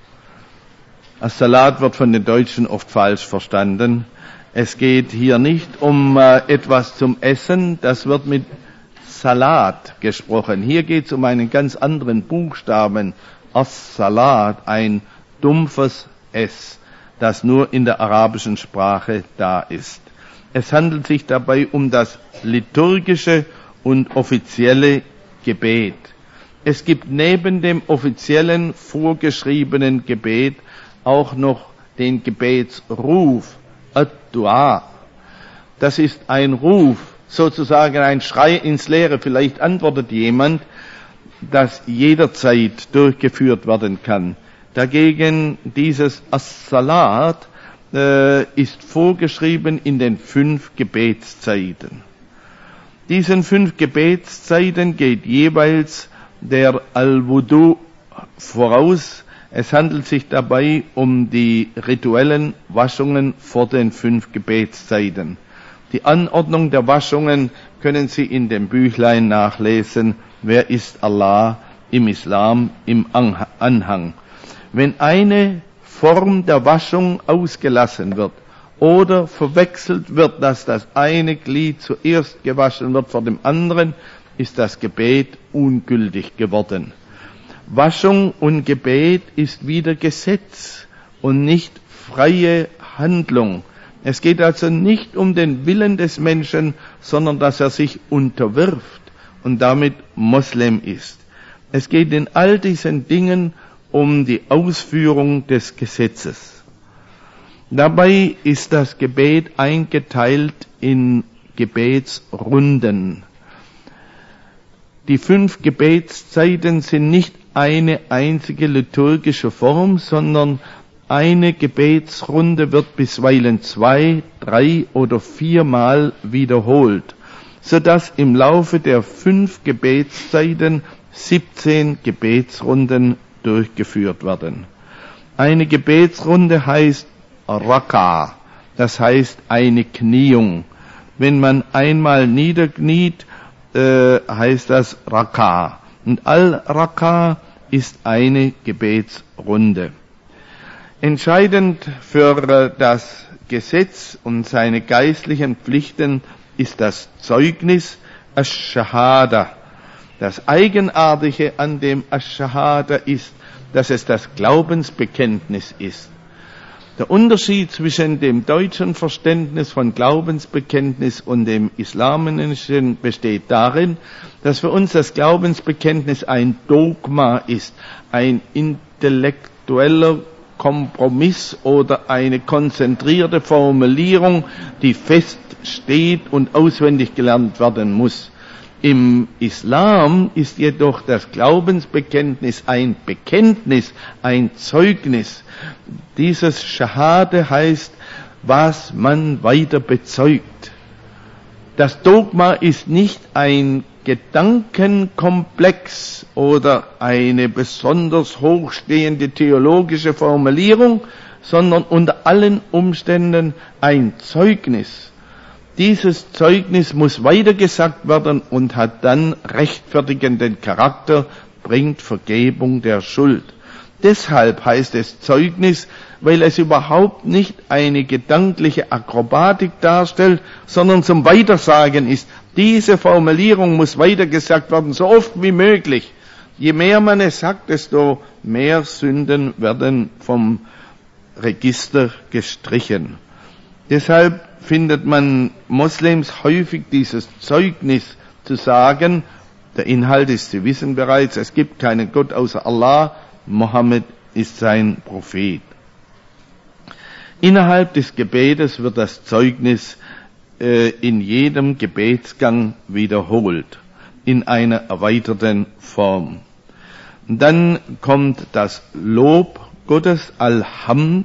As-Salat wird von den Deutschen oft falsch verstanden. Es geht hier nicht um etwas zum Essen, das wird mit Salat gesprochen. Hier geht es um einen ganz anderen Buchstaben. As-Salat, ein dumpfes S, das nur in der arabischen Sprache da ist. Es handelt sich dabei um das liturgische und offizielle Gebet. Es gibt neben dem offiziellen vorgeschriebenen Gebet auch noch den Gebetsruf, Ad-Du'a. Das ist ein Ruf, sozusagen ein Schrei ins Leere. Vielleicht antwortet jemand, das jederzeit durchgeführt werden kann. Dagegen dieses As-Salat ist vorgeschrieben in den 5 Gebetszeiten. Diesen 5 Gebetszeiten geht jeweils der Al-Wudu voraus. Es handelt sich dabei um die rituellen Waschungen vor den 5 Gebetszeiten. Die Anordnung der Waschungen können Sie in dem Büchlein nachlesen. Wer ist Allah im Islam im Anhang? Wenn eine Form der Waschung ausgelassen wird oder verwechselt wird, dass das eine Glied zuerst gewaschen wird vor dem anderen, ist das Gebet ungültig geworden. Waschung und Gebet ist wieder Gesetz und nicht freie Handlung. Es geht also nicht um den Willen des Menschen, sondern dass er sich unterwirft und damit Moslem ist. Es geht in all diesen Dingen um die Ausführung des Gesetzes. Dabei ist das Gebet eingeteilt in Gebetsrunden. Die 5 Gebetszeiten sind nicht eine einzige liturgische Form, sondern eine Gebetsrunde wird bisweilen 2, 3 oder 4 Mal wiederholt, sodass im Laufe der 5 Gebetszeiten 17 Gebetsrunden durchgeführt werden. Eine Gebetsrunde heißt Raka, das heißt eine Kniung. Wenn man einmal niederkniet, heißt das Raka. Und Al-Raka ist eine Gebetsrunde. Entscheidend für das Gesetz und seine geistlichen Pflichten ist das Zeugnis Ash-Shahada. Das Eigenartige an dem Ash-Shahada ist, dass es das Glaubensbekenntnis ist. Der Unterschied zwischen dem deutschen Verständnis von Glaubensbekenntnis und dem islamischen besteht darin, dass für uns das Glaubensbekenntnis ein Dogma ist, ein intellektueller Kompromiss oder eine konzentrierte Formulierung, die fest steht und auswendig gelernt werden muss. Im Islam ist jedoch das Glaubensbekenntnis, ein Zeugnis. Dieses Schahade heißt, was man weiter bezeugt. Das Dogma ist nicht ein Gedankenkomplex oder eine besonders hochstehende theologische Formulierung, sondern unter allen Umständen ein Zeugnis. Dieses Zeugnis muss weitergesagt werden und hat dann rechtfertigenden Charakter, bringt Vergebung der Schuld. Deshalb heißt es Zeugnis, weil es überhaupt nicht eine gedankliche Akrobatik darstellt, sondern zum Weitersagen ist. Diese Formulierung muss weitergesagt werden, so oft wie möglich. Je mehr man es sagt, desto mehr Sünden werden vom Register gestrichen. Deshalb findet man Moslems häufig dieses Zeugnis zu sagen. Der Inhalt ist, Sie wissen bereits, es gibt keinen Gott außer Allah, Mohammed ist sein Prophet. Innerhalb des Gebetes wird das Zeugnis in jedem Gebetsgang wiederholt, in einer erweiterten Form. Und dann kommt das Lob Gottes, Alhamd,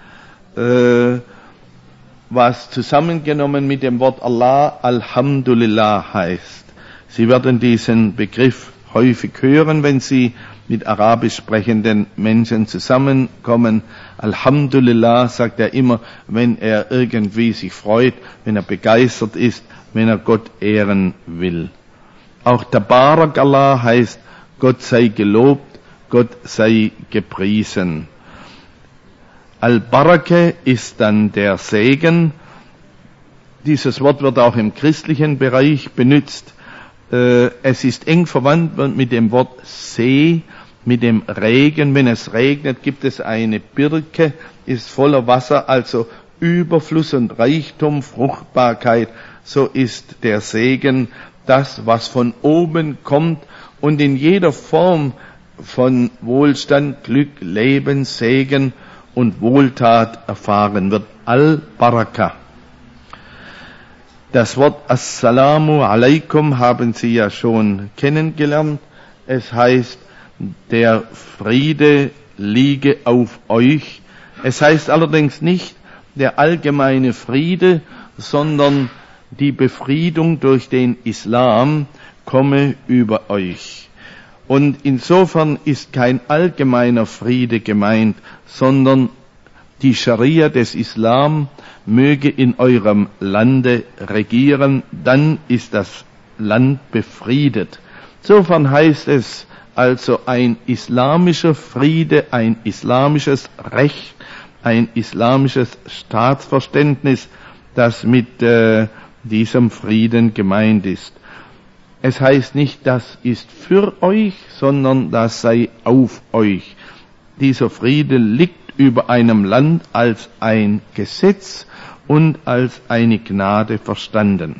was zusammengenommen mit dem Wort Allah, Alhamdulillah heißt. Sie werden diesen Begriff häufig hören, wenn Sie mit arabisch sprechenden Menschen zusammenkommen. Alhamdulillah sagt er immer, wenn er irgendwie sich freut, wenn er begeistert ist, wenn er Gott ehren will. Auch Tabarak Allah heißt, Gott sei gelobt, Gott sei gepriesen. Al-Barake ist dann der Segen. Dieses Wort wird auch im christlichen Bereich benutzt. Es ist eng verwandt mit dem Wort See, mit dem Regen. Wenn es regnet, gibt es eine Birke, ist voller Wasser, also Überfluss und Reichtum, Fruchtbarkeit. So ist der Segen das, was von oben kommt und in jeder Form von Wohlstand, Glück, Leben, Segen und Wohltat erfahren wird. Al-Baraka. Das Wort Assalamu alaikum haben Sie ja schon kennengelernt. Es heißt, der Friede liege auf euch. Es heißt allerdings nicht der allgemeine Friede, sondern die Befriedung durch den Islam komme über euch. Und insofern ist kein allgemeiner Friede gemeint, sondern die Scharia des Islam möge in eurem Lande regieren, dann ist das Land befriedet. Insofern heißt es also ein islamischer Friede, ein islamisches Recht, ein islamisches Staatsverständnis, das mit diesem Frieden gemeint ist. Es heißt nicht, das ist für euch, sondern das sei auf euch. Dieser Friede liegt über einem Land als ein Gesetz und als eine Gnade verstanden.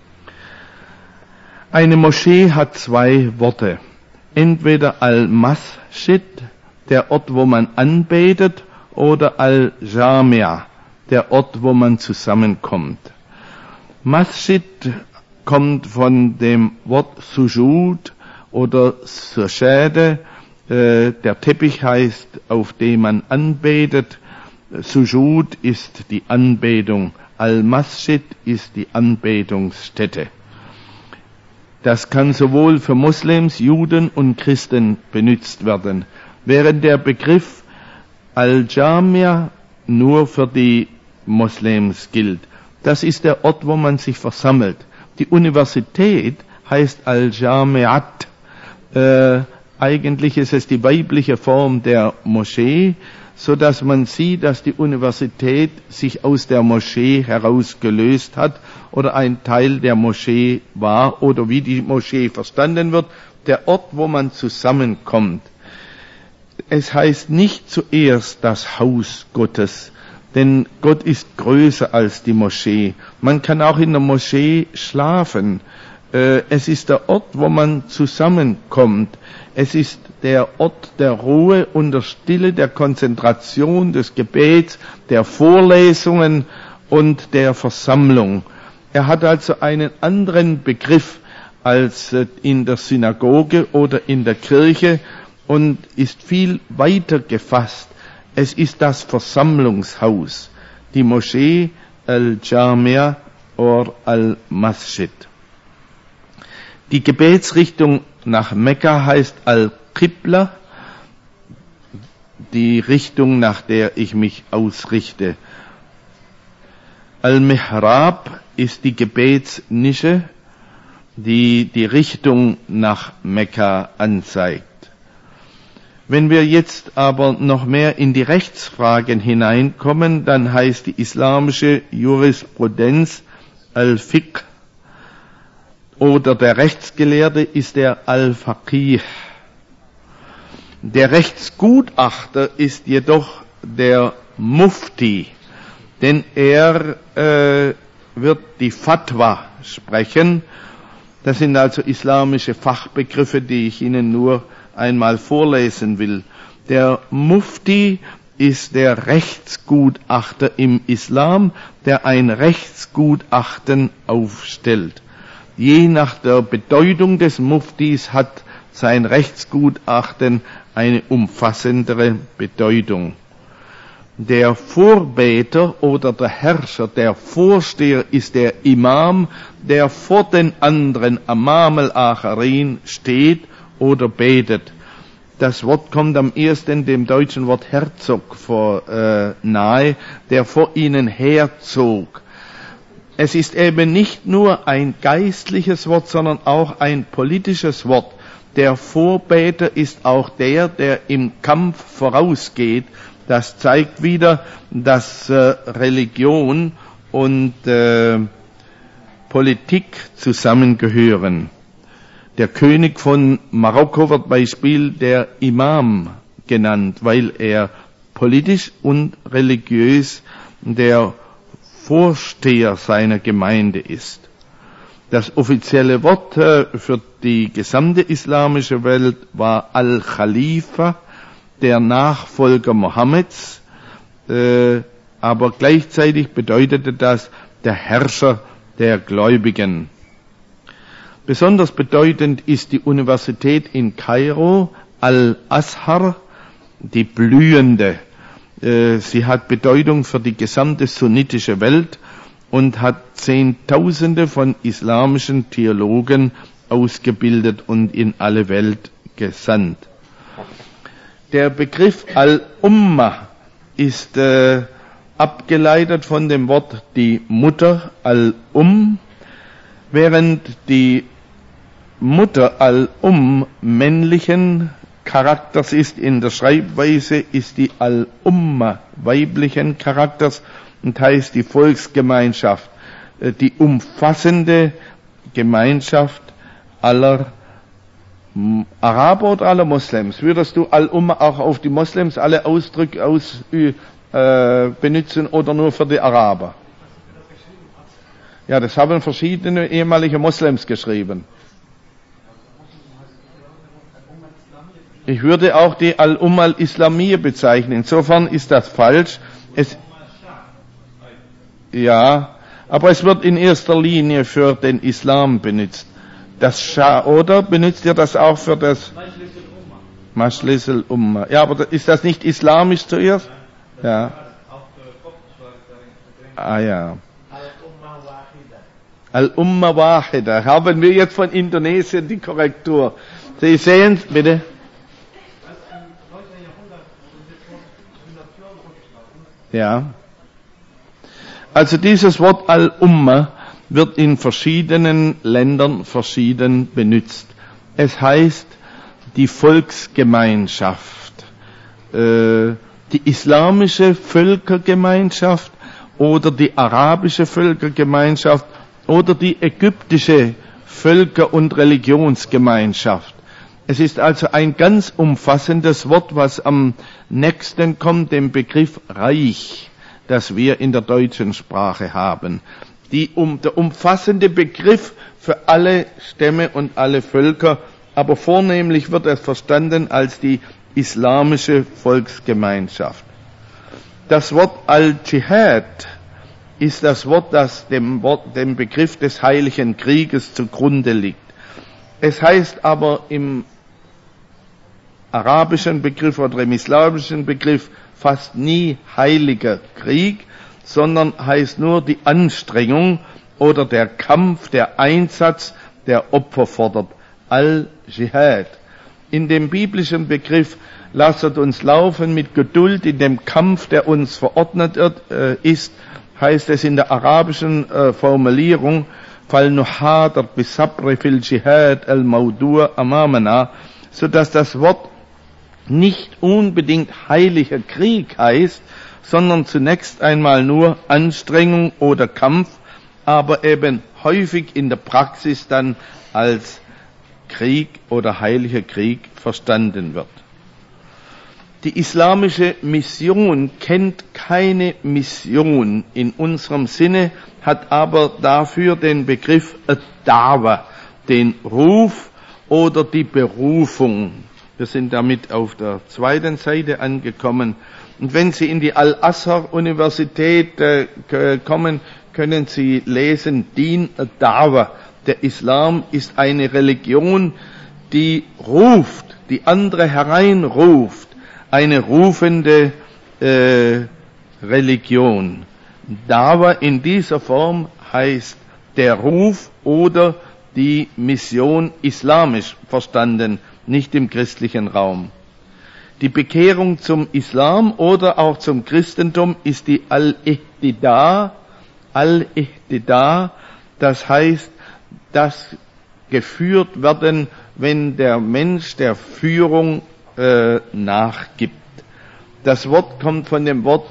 Eine Moschee hat zwei Worte. Entweder Al-Masjid, der Ort, wo man anbetet, oder Al-Jamia, der Ort, wo man zusammenkommt. Masjid kommt von dem Wort Sujud oder Sajade. Der Teppich heißt, auf dem man anbetet. Sujud ist die Anbetung. Al-Masjid ist die Anbetungsstätte. Das kann sowohl für Moslems, Juden und Christen benutzt werden, während der Begriff Al-Jamia nur für die Moslems gilt. Das ist der Ort, wo man sich versammelt. Die Universität heißt Al-Jamiat. Eigentlich ist es die weibliche Form der Moschee, so dass man sieht, dass die Universität sich aus der Moschee herausgelöst hat oder ein Teil der Moschee war oder wie die Moschee verstanden wird, der Ort, wo man zusammenkommt. Es heißt nicht zuerst das Haus Gottes, denn Gott ist größer als die Moschee. Man kann auch in der Moschee schlafen. Es ist der Ort, wo man zusammenkommt. Es ist der Ort der Ruhe und der Stille, der Konzentration, des Gebets, der Vorlesungen und der Versammlung. Er hat also einen anderen Begriff als in der Synagoge oder in der Kirche und ist viel weiter gefasst. Es ist das Versammlungshaus, die Moschee al-Jamia or al-Masjid. Die Gebetsrichtung nach Mekka heißt Al-Qibla, die Richtung, nach der ich mich ausrichte. Al-Mihrab ist die Gebetsnische, die die Richtung nach Mekka anzeigt. Wenn wir jetzt aber noch mehr in die Rechtsfragen hineinkommen, dann heißt die islamische Jurisprudenz Al-Fiqh oder der Rechtsgelehrte ist der Al-Faqih. Der Rechtsgutachter ist jedoch der Mufti, denn er wird die Fatwa sprechen. Das sind also islamische Fachbegriffe, die ich Ihnen nur einmal vorlesen will. Der Mufti ist der Rechtsgutachter im Islam, der ein Rechtsgutachten aufstellt. Je nach der Bedeutung des Muftis hat sein Rechtsgutachten eine umfassendere Bedeutung. Der Vorbeter oder der Herrscher, der Vorsteher ist der Imam, der vor den anderen Amam al-Acharin steht oder betet. Das Wort kommt am ehesten dem deutschen Wort Herzog nahe, der vor ihnen herzog. Es ist eben nicht nur ein geistliches Wort, sondern auch ein politisches Wort. Der Vorbeter ist auch der im Kampf vorausgeht. Das zeigt wieder, dass Religion und Politik zusammengehören. Der König von Marokko wird Beispiel der Imam genannt, weil er politisch und religiös der Vorsteher seiner Gemeinde ist. Das offizielle Wort für die gesamte islamische Welt war Al-Khalifa, der Nachfolger Mohammeds, aber gleichzeitig bedeutete das der Herrscher der Gläubigen. Besonders bedeutend ist die Universität in Kairo, Al-Azhar, die blühende. Sie hat Bedeutung für die gesamte sunnitische Welt und hat Zehntausende von islamischen Theologen ausgebildet und in alle Welt gesandt. Der Begriff Al-Umma ist abgeleitet von dem Wort die Mutter Al-Um, während die Mutter Al-Um männlichen Charakters ist in der Schreibweise, ist die Al-Umma weiblichen Charakters und heißt die Volksgemeinschaft, die umfassende Gemeinschaft aller Araber oder aller Moslems. Würdest du Al-Umma auch auf die Moslems alle Ausdrücke benutzen oder nur für die Araber? Ja, das haben verschiedene ehemalige Moslems geschrieben. Ich würde auch die Al-Umma al-Islamiyya bezeichnen. Insofern ist das falsch. Ja, aber es wird in erster Linie für den Islam benutzt. Das Schah, oder? Benutzt ihr das auch für das Majlis al-Umma? Ja, aber ist das nicht islamisch zuerst? Ja. Ah ja. Al-Umma wahida. Haben wir jetzt von Indonesien die Korrektur. Sie sehen, bitte. Ja. Also dieses Wort Al-Umma wird in verschiedenen Ländern verschieden benutzt. Es heißt die Volksgemeinschaft, die islamische Völkergemeinschaft oder die arabische Völkergemeinschaft oder die ägyptische Völker- und Religionsgemeinschaft. Es ist also ein ganz umfassendes Wort, was am nächsten kommt dem Begriff Reich, das wir in der deutschen Sprache haben. der umfassende Begriff für alle Stämme und alle Völker, aber vornehmlich wird er verstanden als die islamische Volksgemeinschaft. Das Wort Al-Dschihad ist das Wort, das dem Begriff des heiligen Krieges zugrunde liegt. Es heißt aber im arabischen Begriff oder im islamischen Begriff fast nie heiliger Krieg, sondern heißt nur die Anstrengung oder der Kampf, der Einsatz, der Opfer fordert. Al-Dschihad. In dem biblischen Begriff lasset uns laufen mit Geduld in dem Kampf, der uns verordnet ist, heißt es in der arabischen Formulierung فَلْنُحَاضَرْ بِصَبْرِ فِي الْجِهَادِ الْمَوْدُوعِ أَمَامَنَا, sodass das Wort nicht unbedingt heiliger Krieg heißt, sondern zunächst einmal nur Anstrengung oder Kampf, aber eben häufig in der Praxis dann als Krieg oder heiliger Krieg verstanden wird. Die islamische Mission kennt keine Mission in unserem Sinne, hat aber dafür den Begriff Ad-Dawa, den Ruf oder die Berufung. Wir sind damit auf der zweiten Seite angekommen. Und wenn Sie in die Al-Azhar-Universität kommen, können Sie lesen, Din Ad-Dawa. Der Islam ist eine Religion, die ruft, die andere hereinruft. Eine rufende Religion. Dawa in dieser Form heißt der Ruf oder die Mission islamisch verstanden, nicht im christlichen Raum. Die Bekehrung zum Islam oder auch zum Christentum ist die Al-Ihtida. Al-Ihtida, das heißt, das geführt werden, wenn der Mensch der Führung nachgibt. Das Wort kommt von dem Wort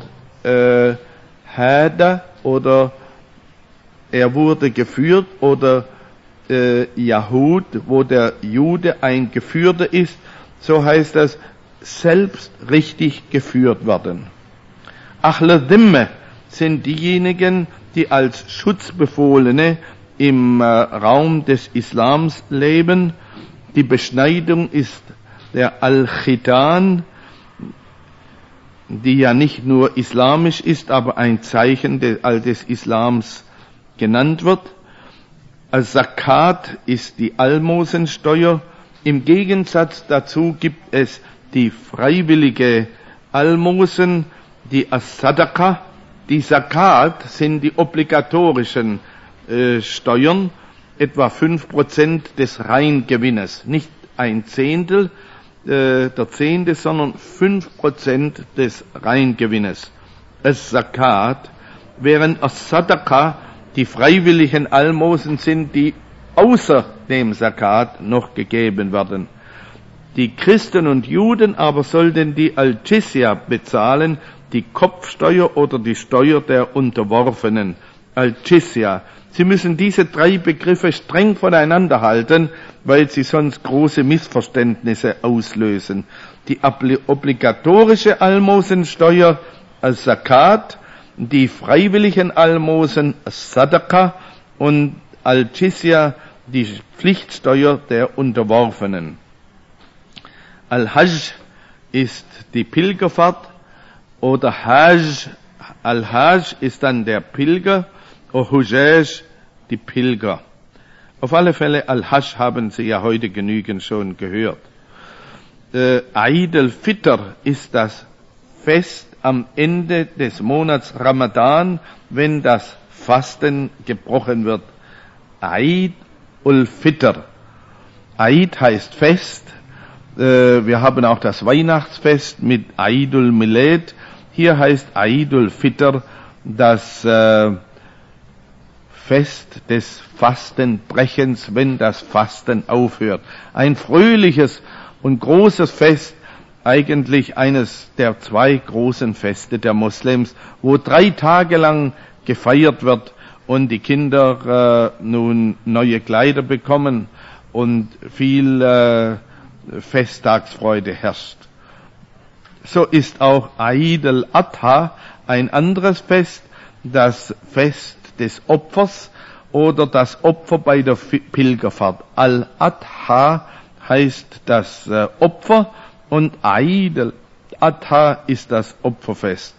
Hada oder er wurde geführt oder Yahud, wo der Jude ein Geführter ist, so heißt das selbst richtig geführt werden. Ahle Dhimme sind diejenigen, die als Schutzbefohlene im Raum des Islams leben. Die Beschneidung ist der Al-Khitan, die ja nicht nur islamisch ist, aber ein Zeichen des Islams genannt wird. Al-Zakat ist die Almosensteuer. Im Gegensatz dazu gibt es die freiwillige Almosen, die As-Sadaqa. Die Zakat sind die obligatorischen Steuern, etwa 5% des Reingewinnes, nicht ein Zehntel der Zehnte, sondern 5% des Reingewinnes. As-Zakat, während As-Sadaqa die freiwilligen Almosen sind, die außer dem Zakat noch gegeben werden. Die Christen und Juden aber sollten die Al-Jizya bezahlen, die Kopfsteuer oder die Steuer der Unterworfenen. Al-Jizya. Sie müssen diese drei Begriffe streng voneinander halten, weil sie sonst große Missverständnisse auslösen. Die obligatorische Almosensteuer Al-Zakat, die freiwilligen Almosen Sadaqa und Al-Jizya, die Pflichtsteuer der Unterworfenen. Al-Hajj ist die Pilgerfahrt oder Hajj. Al-Hajj ist dann der Pilger und Hujaj die Pilger. Auf alle Fälle Al-Hajj haben Sie ja heute genügend schon gehört. Eid al-Fitr ist das Fest am Ende des Monats Ramadan, wenn das Fasten gebrochen wird. Eid al-Fitr. Eid heißt Fest. Wir haben auch das Weihnachtsfest mit Eid al-Milad. Hier heißt Eid al-Fitr das Fest des Fastenbrechens, wenn das Fasten aufhört. Ein fröhliches und großes Fest, eigentlich eines der zwei großen Feste der Moslems, wo 3 Tage lang gefeiert wird und die Kinder nun neue Kleider bekommen und viel Festtagsfreude herrscht. So ist auch Eid al-Adha ein anderes Fest, das Fest des Opfers oder das Opfer bei der Pilgerfahrt. Al-Adha heißt das Opfer und Eid al-Adha ist das Opferfest.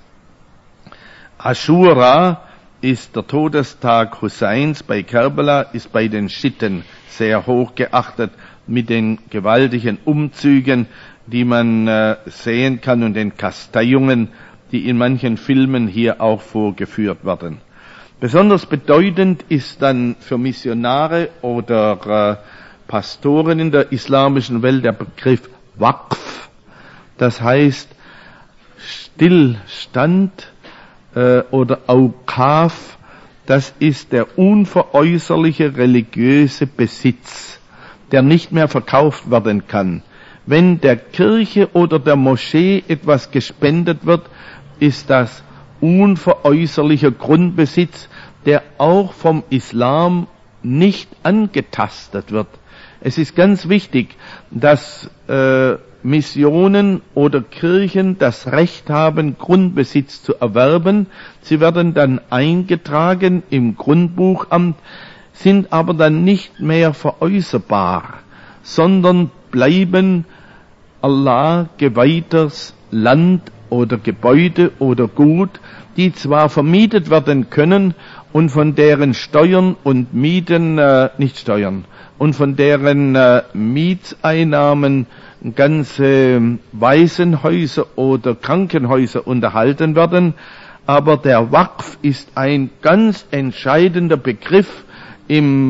Aschura ist der Todestag Husseins bei Kerbala, ist bei den Schiiten sehr hoch geachtet mit den gewaltigen Umzügen, die man sehen kann und den Kasteiungen, die in manchen Filmen hier auch vorgeführt werden. Besonders bedeutend ist dann für Missionare oder Pastoren in der islamischen Welt der Begriff Waqf. Das heißt Stillstand oder Auqaf. Das ist der unveräußerliche religiöse Besitz, der nicht mehr verkauft werden kann. Wenn der Kirche oder der Moschee etwas gespendet wird, ist das unveräußerlicher Grundbesitz, der auch vom Islam nicht angetastet wird. Es ist ganz wichtig, dass Missionen oder Kirchen das Recht haben, Grundbesitz zu erwerben. Sie werden dann eingetragen im Grundbuchamt, sind aber dann nicht mehr veräußerbar, sondern bleiben Allah geweihtes Land oder Gebäude oder Gut, die zwar vermietet werden können und von deren Steuern und Mieten und von deren Mieteinnahmen ganze Waisenhäuser oder Krankenhäuser unterhalten werden, aber der Waqf ist ein ganz entscheidender Begriff im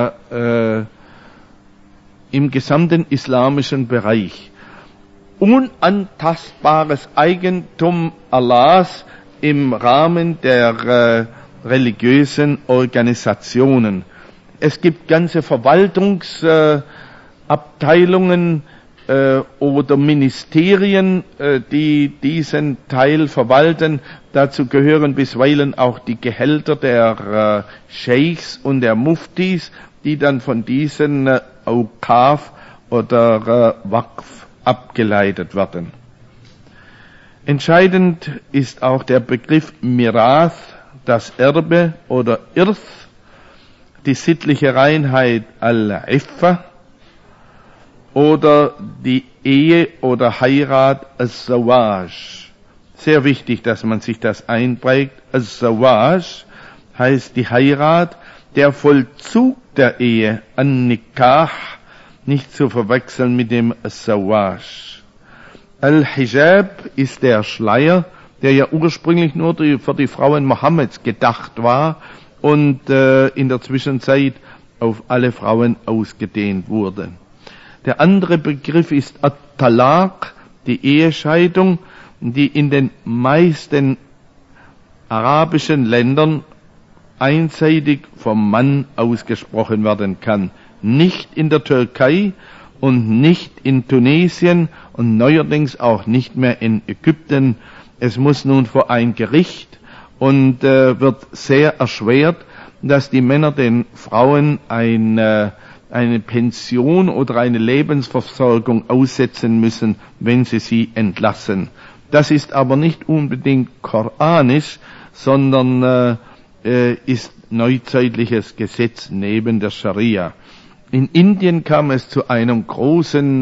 gesamten islamischen Bereich. Unantastbares Eigentum Allahs im Rahmen der religiösen Organisationen. Es gibt ganze Verwaltungsabteilungen oder Ministerien, die diesen Teil verwalten. Dazu gehören bisweilen auch die Gehälter der Scheichs und der Muftis, die dann von diesen Auqaf oder Waqf abgeleitet werden. Entscheidend ist auch der Begriff Mirath, das Erbe oder Irth, die sittliche Reinheit al-Iffa oder die Ehe oder Heirat al-Zawaj. Sehr wichtig, dass man sich das einprägt. Al-Zawaj heißt die Heirat, der Vollzug der Ehe, an-Nikah, nicht zu verwechseln mit dem Zawaj. Al-Hijab ist der Schleier, der ja ursprünglich nur für die Frauen Mohammeds gedacht war und in der Zwischenzeit auf alle Frauen ausgedehnt wurde. Der andere Begriff ist At-Talaq, die Ehescheidung, die in den meisten arabischen Ländern einseitig vom Mann ausgesprochen werden kann. Nicht in der Türkei und nicht in Tunesien und neuerdings auch nicht mehr in Ägypten. Es muss nun vor ein Gericht und wird sehr erschwert, dass die Männer den Frauen eine Pension oder eine Lebensversorgung aussetzen müssen, wenn sie entlassen. Das ist aber nicht unbedingt koranisch, sondern ist neuzeitliches Gesetz neben der Scharia. In Indien kam es zu einer großen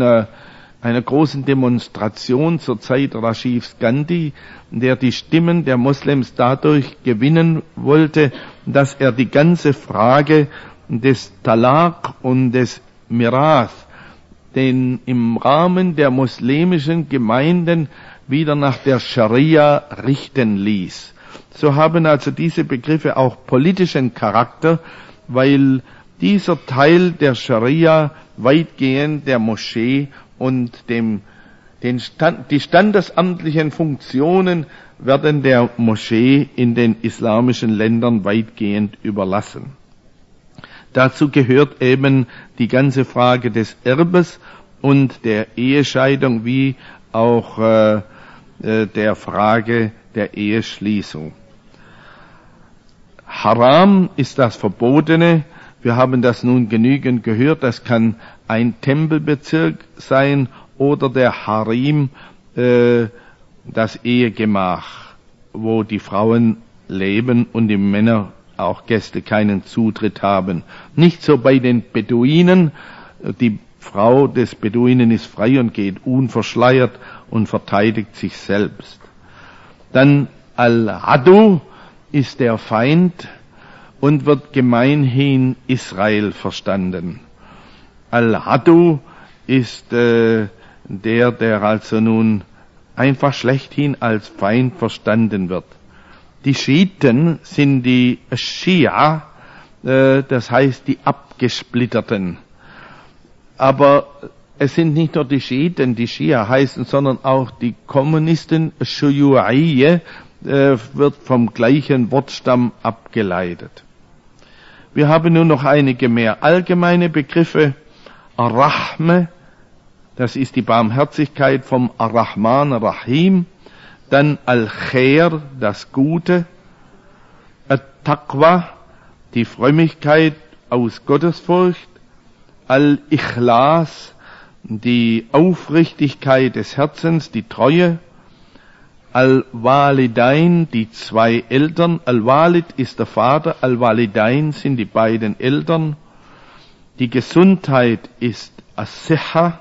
Demonstration zur Zeit Rajiv Gandhi, der die Stimmen der Moslems dadurch gewinnen wollte, dass er die ganze Frage des Talaq und des Mirath im Rahmen der muslimischen Gemeinden wieder nach der Scharia richten ließ. So haben also diese Begriffe auch politischen Charakter, weil dieser Teil der Scharia weitgehend der Moschee und die standesamtlichen Funktionen werden der Moschee in den islamischen Ländern weitgehend überlassen. Dazu gehört eben die ganze Frage des Erbes und der Ehescheidung wie auch der Frage der Eheschließung. Haram ist das Verbotene. Wir haben das nun genügend gehört. Das kann ein Tempelbezirk sein oder der Harim, das Ehegemach, wo die Frauen leben und die Männer auch Gäste keinen Zutritt haben. Nicht so bei den Beduinen. Die Frau des Beduinen ist frei und geht unverschleiert und verteidigt sich selbst. Dann Al-Adu ist der Feind und wird gemeinhin Israel verstanden. Al-Adu ist der also nun einfach schlechthin als Feind verstanden wird. Die Schiiten sind die Schia, das heißt die Abgesplitterten. Aber es sind nicht nur die Schiiten, die Schia heißen, sondern auch die Kommunisten, Shuyu'iyye, wird vom gleichen Wortstamm abgeleitet. Wir haben nur noch einige mehr allgemeine Begriffe. Ar-Rahme, das ist die Barmherzigkeit vom Ar-Rahman Ar-Rahim. Dann Al-Khair, das Gute. At-Taqwa, die Frömmigkeit aus Gottesfurcht. Al-Ikhlas, die Aufrichtigkeit des Herzens, die Treue. Al-Walidain, die zwei Eltern. Al-Walid ist der Vater, Al-Walidain sind die beiden Eltern. Die Gesundheit ist As-Sihha.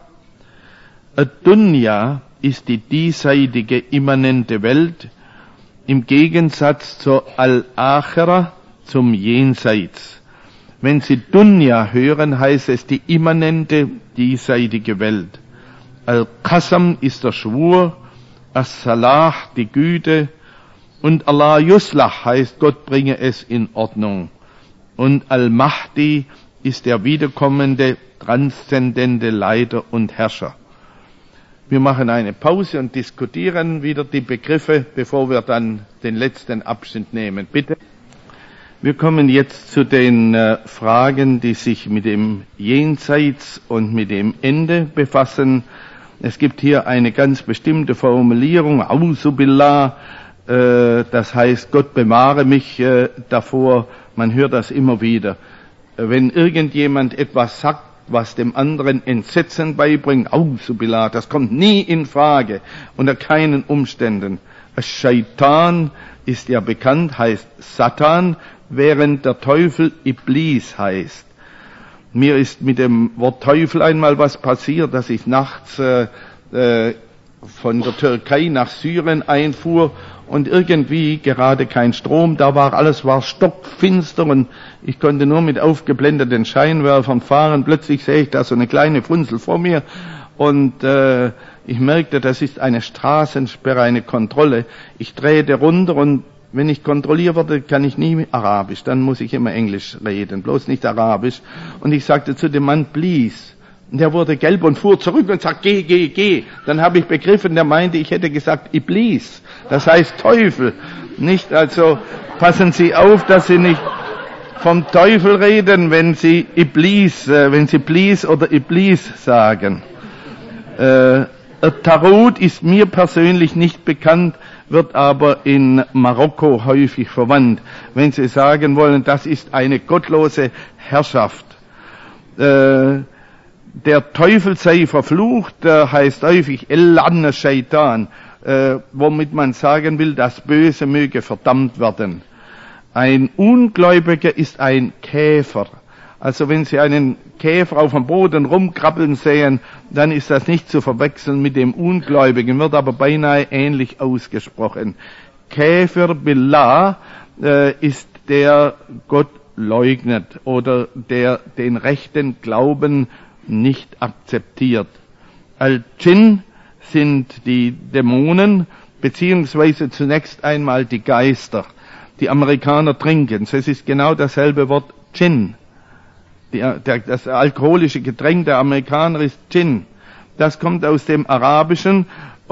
Ad-Dunya ist die diesseitige immanente Welt, im Gegensatz zur Al-Akhirah, zum Jenseits. Wenn Sie Dunya hören, heißt es die immanente, diesseitige Welt. Al-Qasam ist der Schwur, As-Salah, die Güte, und Allah Yuslah heißt, Gott bringe es in Ordnung. Und Al-Mahdi ist der wiederkommende, transzendente Leiter und Herrscher. Wir machen eine Pause und diskutieren wieder die Begriffe, bevor wir dann den letzten Abschnitt nehmen. Bitte. Wir kommen jetzt zu den Fragen, die sich mit dem Jenseits und mit dem Ende befassen. Es gibt hier eine ganz bestimmte Formulierung, A'udhu billah, das heißt, Gott bewahre mich davor. Man hört das immer wieder. Wenn irgendjemand etwas sagt, was dem anderen Entsetzen beibringt, A'udhu billah, das kommt nie in Frage, unter keinen Umständen. Shaitan ist ja bekannt, heißt Satan, während der Teufel Iblis heißt. Mir ist mit dem Wort Teufel einmal was passiert, dass ich nachts von der Türkei nach Syrien einfuhr und irgendwie gerade kein Strom, alles war stockfinster und ich konnte nur mit aufgeblendeten Scheinwerfern fahren. Plötzlich sehe ich da so eine kleine Funzel vor mir und ich merkte, das ist eine Straßensperre, eine Kontrolle. Ich drehte runter und wenn ich kontrolliert werde, kann ich nie Arabisch, dann muss ich immer Englisch reden, bloß nicht Arabisch. Und ich sagte zu dem Mann, please. Und der wurde gelb und fuhr zurück und sagt, geh. Dann habe ich begriffen, der meinte, ich hätte gesagt, Iblis. Das heißt Teufel. Nicht, also passen Sie auf, dass Sie nicht vom Teufel reden, wenn Sie Iblis, wenn Sie please oder Iblis sagen. Tarot ist mir persönlich nicht bekannt, wird aber in Marokko häufig verwandt. Wenn Sie sagen wollen, das ist eine gottlose Herrschaft. Der Teufel sei verflucht, heißt häufig El-Anna Shaitan, womit man sagen will, das Böse möge verdammt werden. Ein Ungläubiger ist ein Käfer. Also wenn Sie einen Käfer auf dem Boden rumkrabbeln sehen, dann ist das nicht zu verwechseln mit dem Ungläubigen, wird aber beinahe ähnlich ausgesprochen. Käfer Billah ist der Gott leugnet oder der den rechten Glauben nicht akzeptiert. Al-Dschinn sind die Dämonen, beziehungsweise zunächst einmal die Geister. Die Amerikaner trinken, es ist genau dasselbe Wort Gin. Das alkoholische Getränk der Amerikaner ist Gin. Das kommt aus dem Arabischen,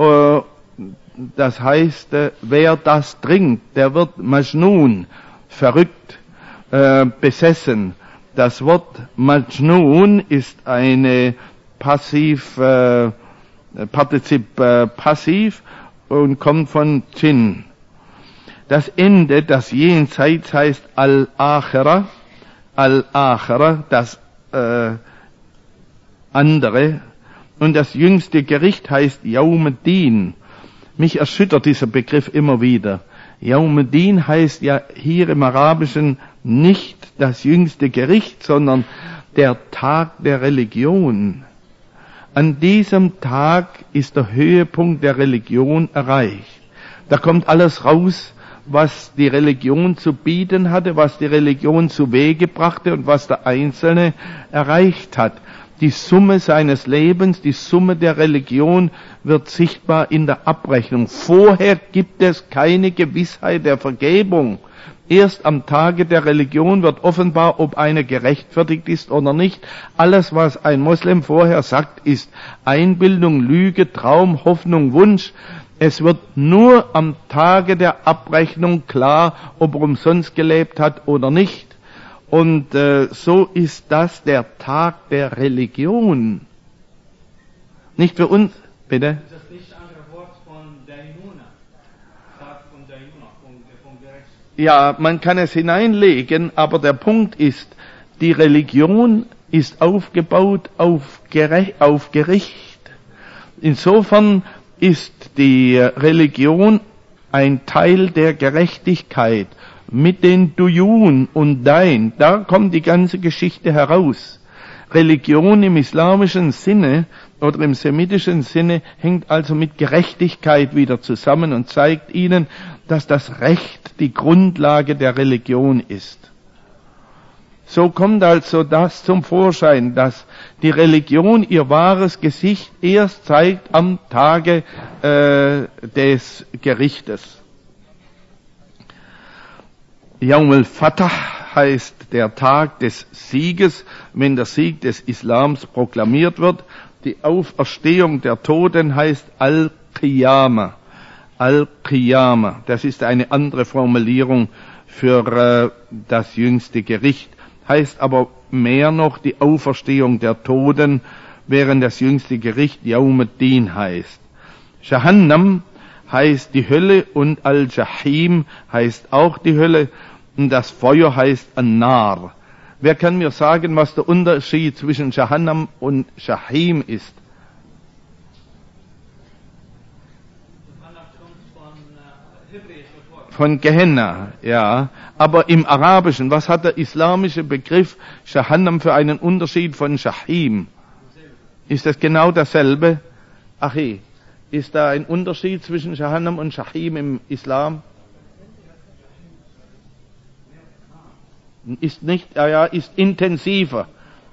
das heißt, wer das trinkt, der wird Majnun, verrückt, besessen. Das Wort Majnun ist eine Partizip passiv und kommt von Jinn. Das Ende, das Jenseits heißt Al-Akhirah, das andere. Und das jüngste Gericht heißt Yawm-Din. Mich erschüttert dieser Begriff immer wieder. Yawm-Din heißt ja hier im Arabischen nicht das jüngste Gericht, sondern der Tag der Religion. An diesem Tag ist der Höhepunkt der Religion erreicht. Da kommt alles raus, was die Religion zu bieten hatte, was die Religion zu Wege brachte und was der Einzelne erreicht hat. Die Summe seines Lebens, die Summe der Religion wird sichtbar in der Abrechnung. Vorher gibt es keine Gewissheit der Vergebung. Erst am Tage der Religion wird offenbar, ob eine gerechtfertigt ist oder nicht. Alles, was ein Moslem vorher sagt, ist Einbildung, Lüge, Traum, Hoffnung, Wunsch. Es wird nur am Tage der Abrechnung klar, ob er umsonst gelebt hat oder nicht. Und so ist das der Tag der Religion. Nicht für uns, bitte? Das ist nicht ein anderes Wort von Dainuna. Tag von Dainuna, von Gerechtigkeit. Ja, man kann es hineinlegen, aber der Punkt ist, die Religion ist aufgebaut auf Gericht. Insofern ist die Religion ein Teil der Gerechtigkeit. Mit den Duyun und Dain, da kommt die ganze Geschichte heraus. Religion im islamischen Sinne oder im semitischen Sinne hängt also mit Gerechtigkeit wieder zusammen und zeigt ihnen, dass das Recht die Grundlage der Religion ist. So kommt also das zum Vorschein, dass die Religion ihr wahres Gesicht erst zeigt am Tage des Gerichtes. Yawm al-Fatah heißt der Tag des Sieges, wenn der Sieg des Islams proklamiert wird. Die Auferstehung der Toten heißt Al-Qiyamah. Al-Qiyamah, das ist eine andere Formulierung für das jüngste Gericht. Heißt aber mehr noch die Auferstehung der Toten, während das jüngste Gericht Yawm ad-Din heißt. Jahannam heißt die Hölle und Al-Jahim heißt auch die Hölle und das Feuer heißt An-Nar. Wer kann mir sagen, was der Unterschied zwischen Jahannam und Jahim ist? Von Gehenna, ja. Aber im Arabischen, was hat der islamische Begriff Jahannam für einen Unterschied von Jahim? Ist das genau dasselbe? Achi, ist da ein Unterschied zwischen Jahannam und Jahim im Islam? Ist nicht, ist intensiver.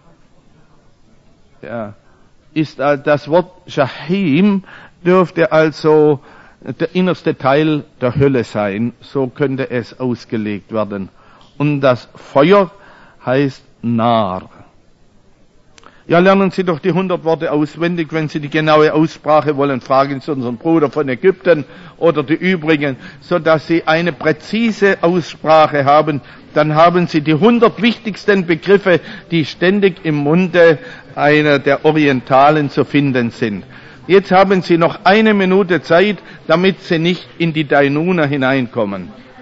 Ja. Ist das Wort Jahim dürfte also der innerste Teil der Hölle sein. So könnte es ausgelegt werden. Und das Feuer heißt Nar. Ja, lernen Sie doch die 100 Worte auswendig. Wenn Sie die genaue Aussprache wollen, fragen Sie unseren Bruder von Ägypten oder die übrigen, so dass Sie eine präzise Aussprache haben. Dann haben Sie die 100 wichtigsten Begriffe, die ständig im Munde einer der Orientalen zu finden sind. Jetzt haben Sie noch 1 Minute Zeit, damit Sie nicht in die Dainuna hineinkommen.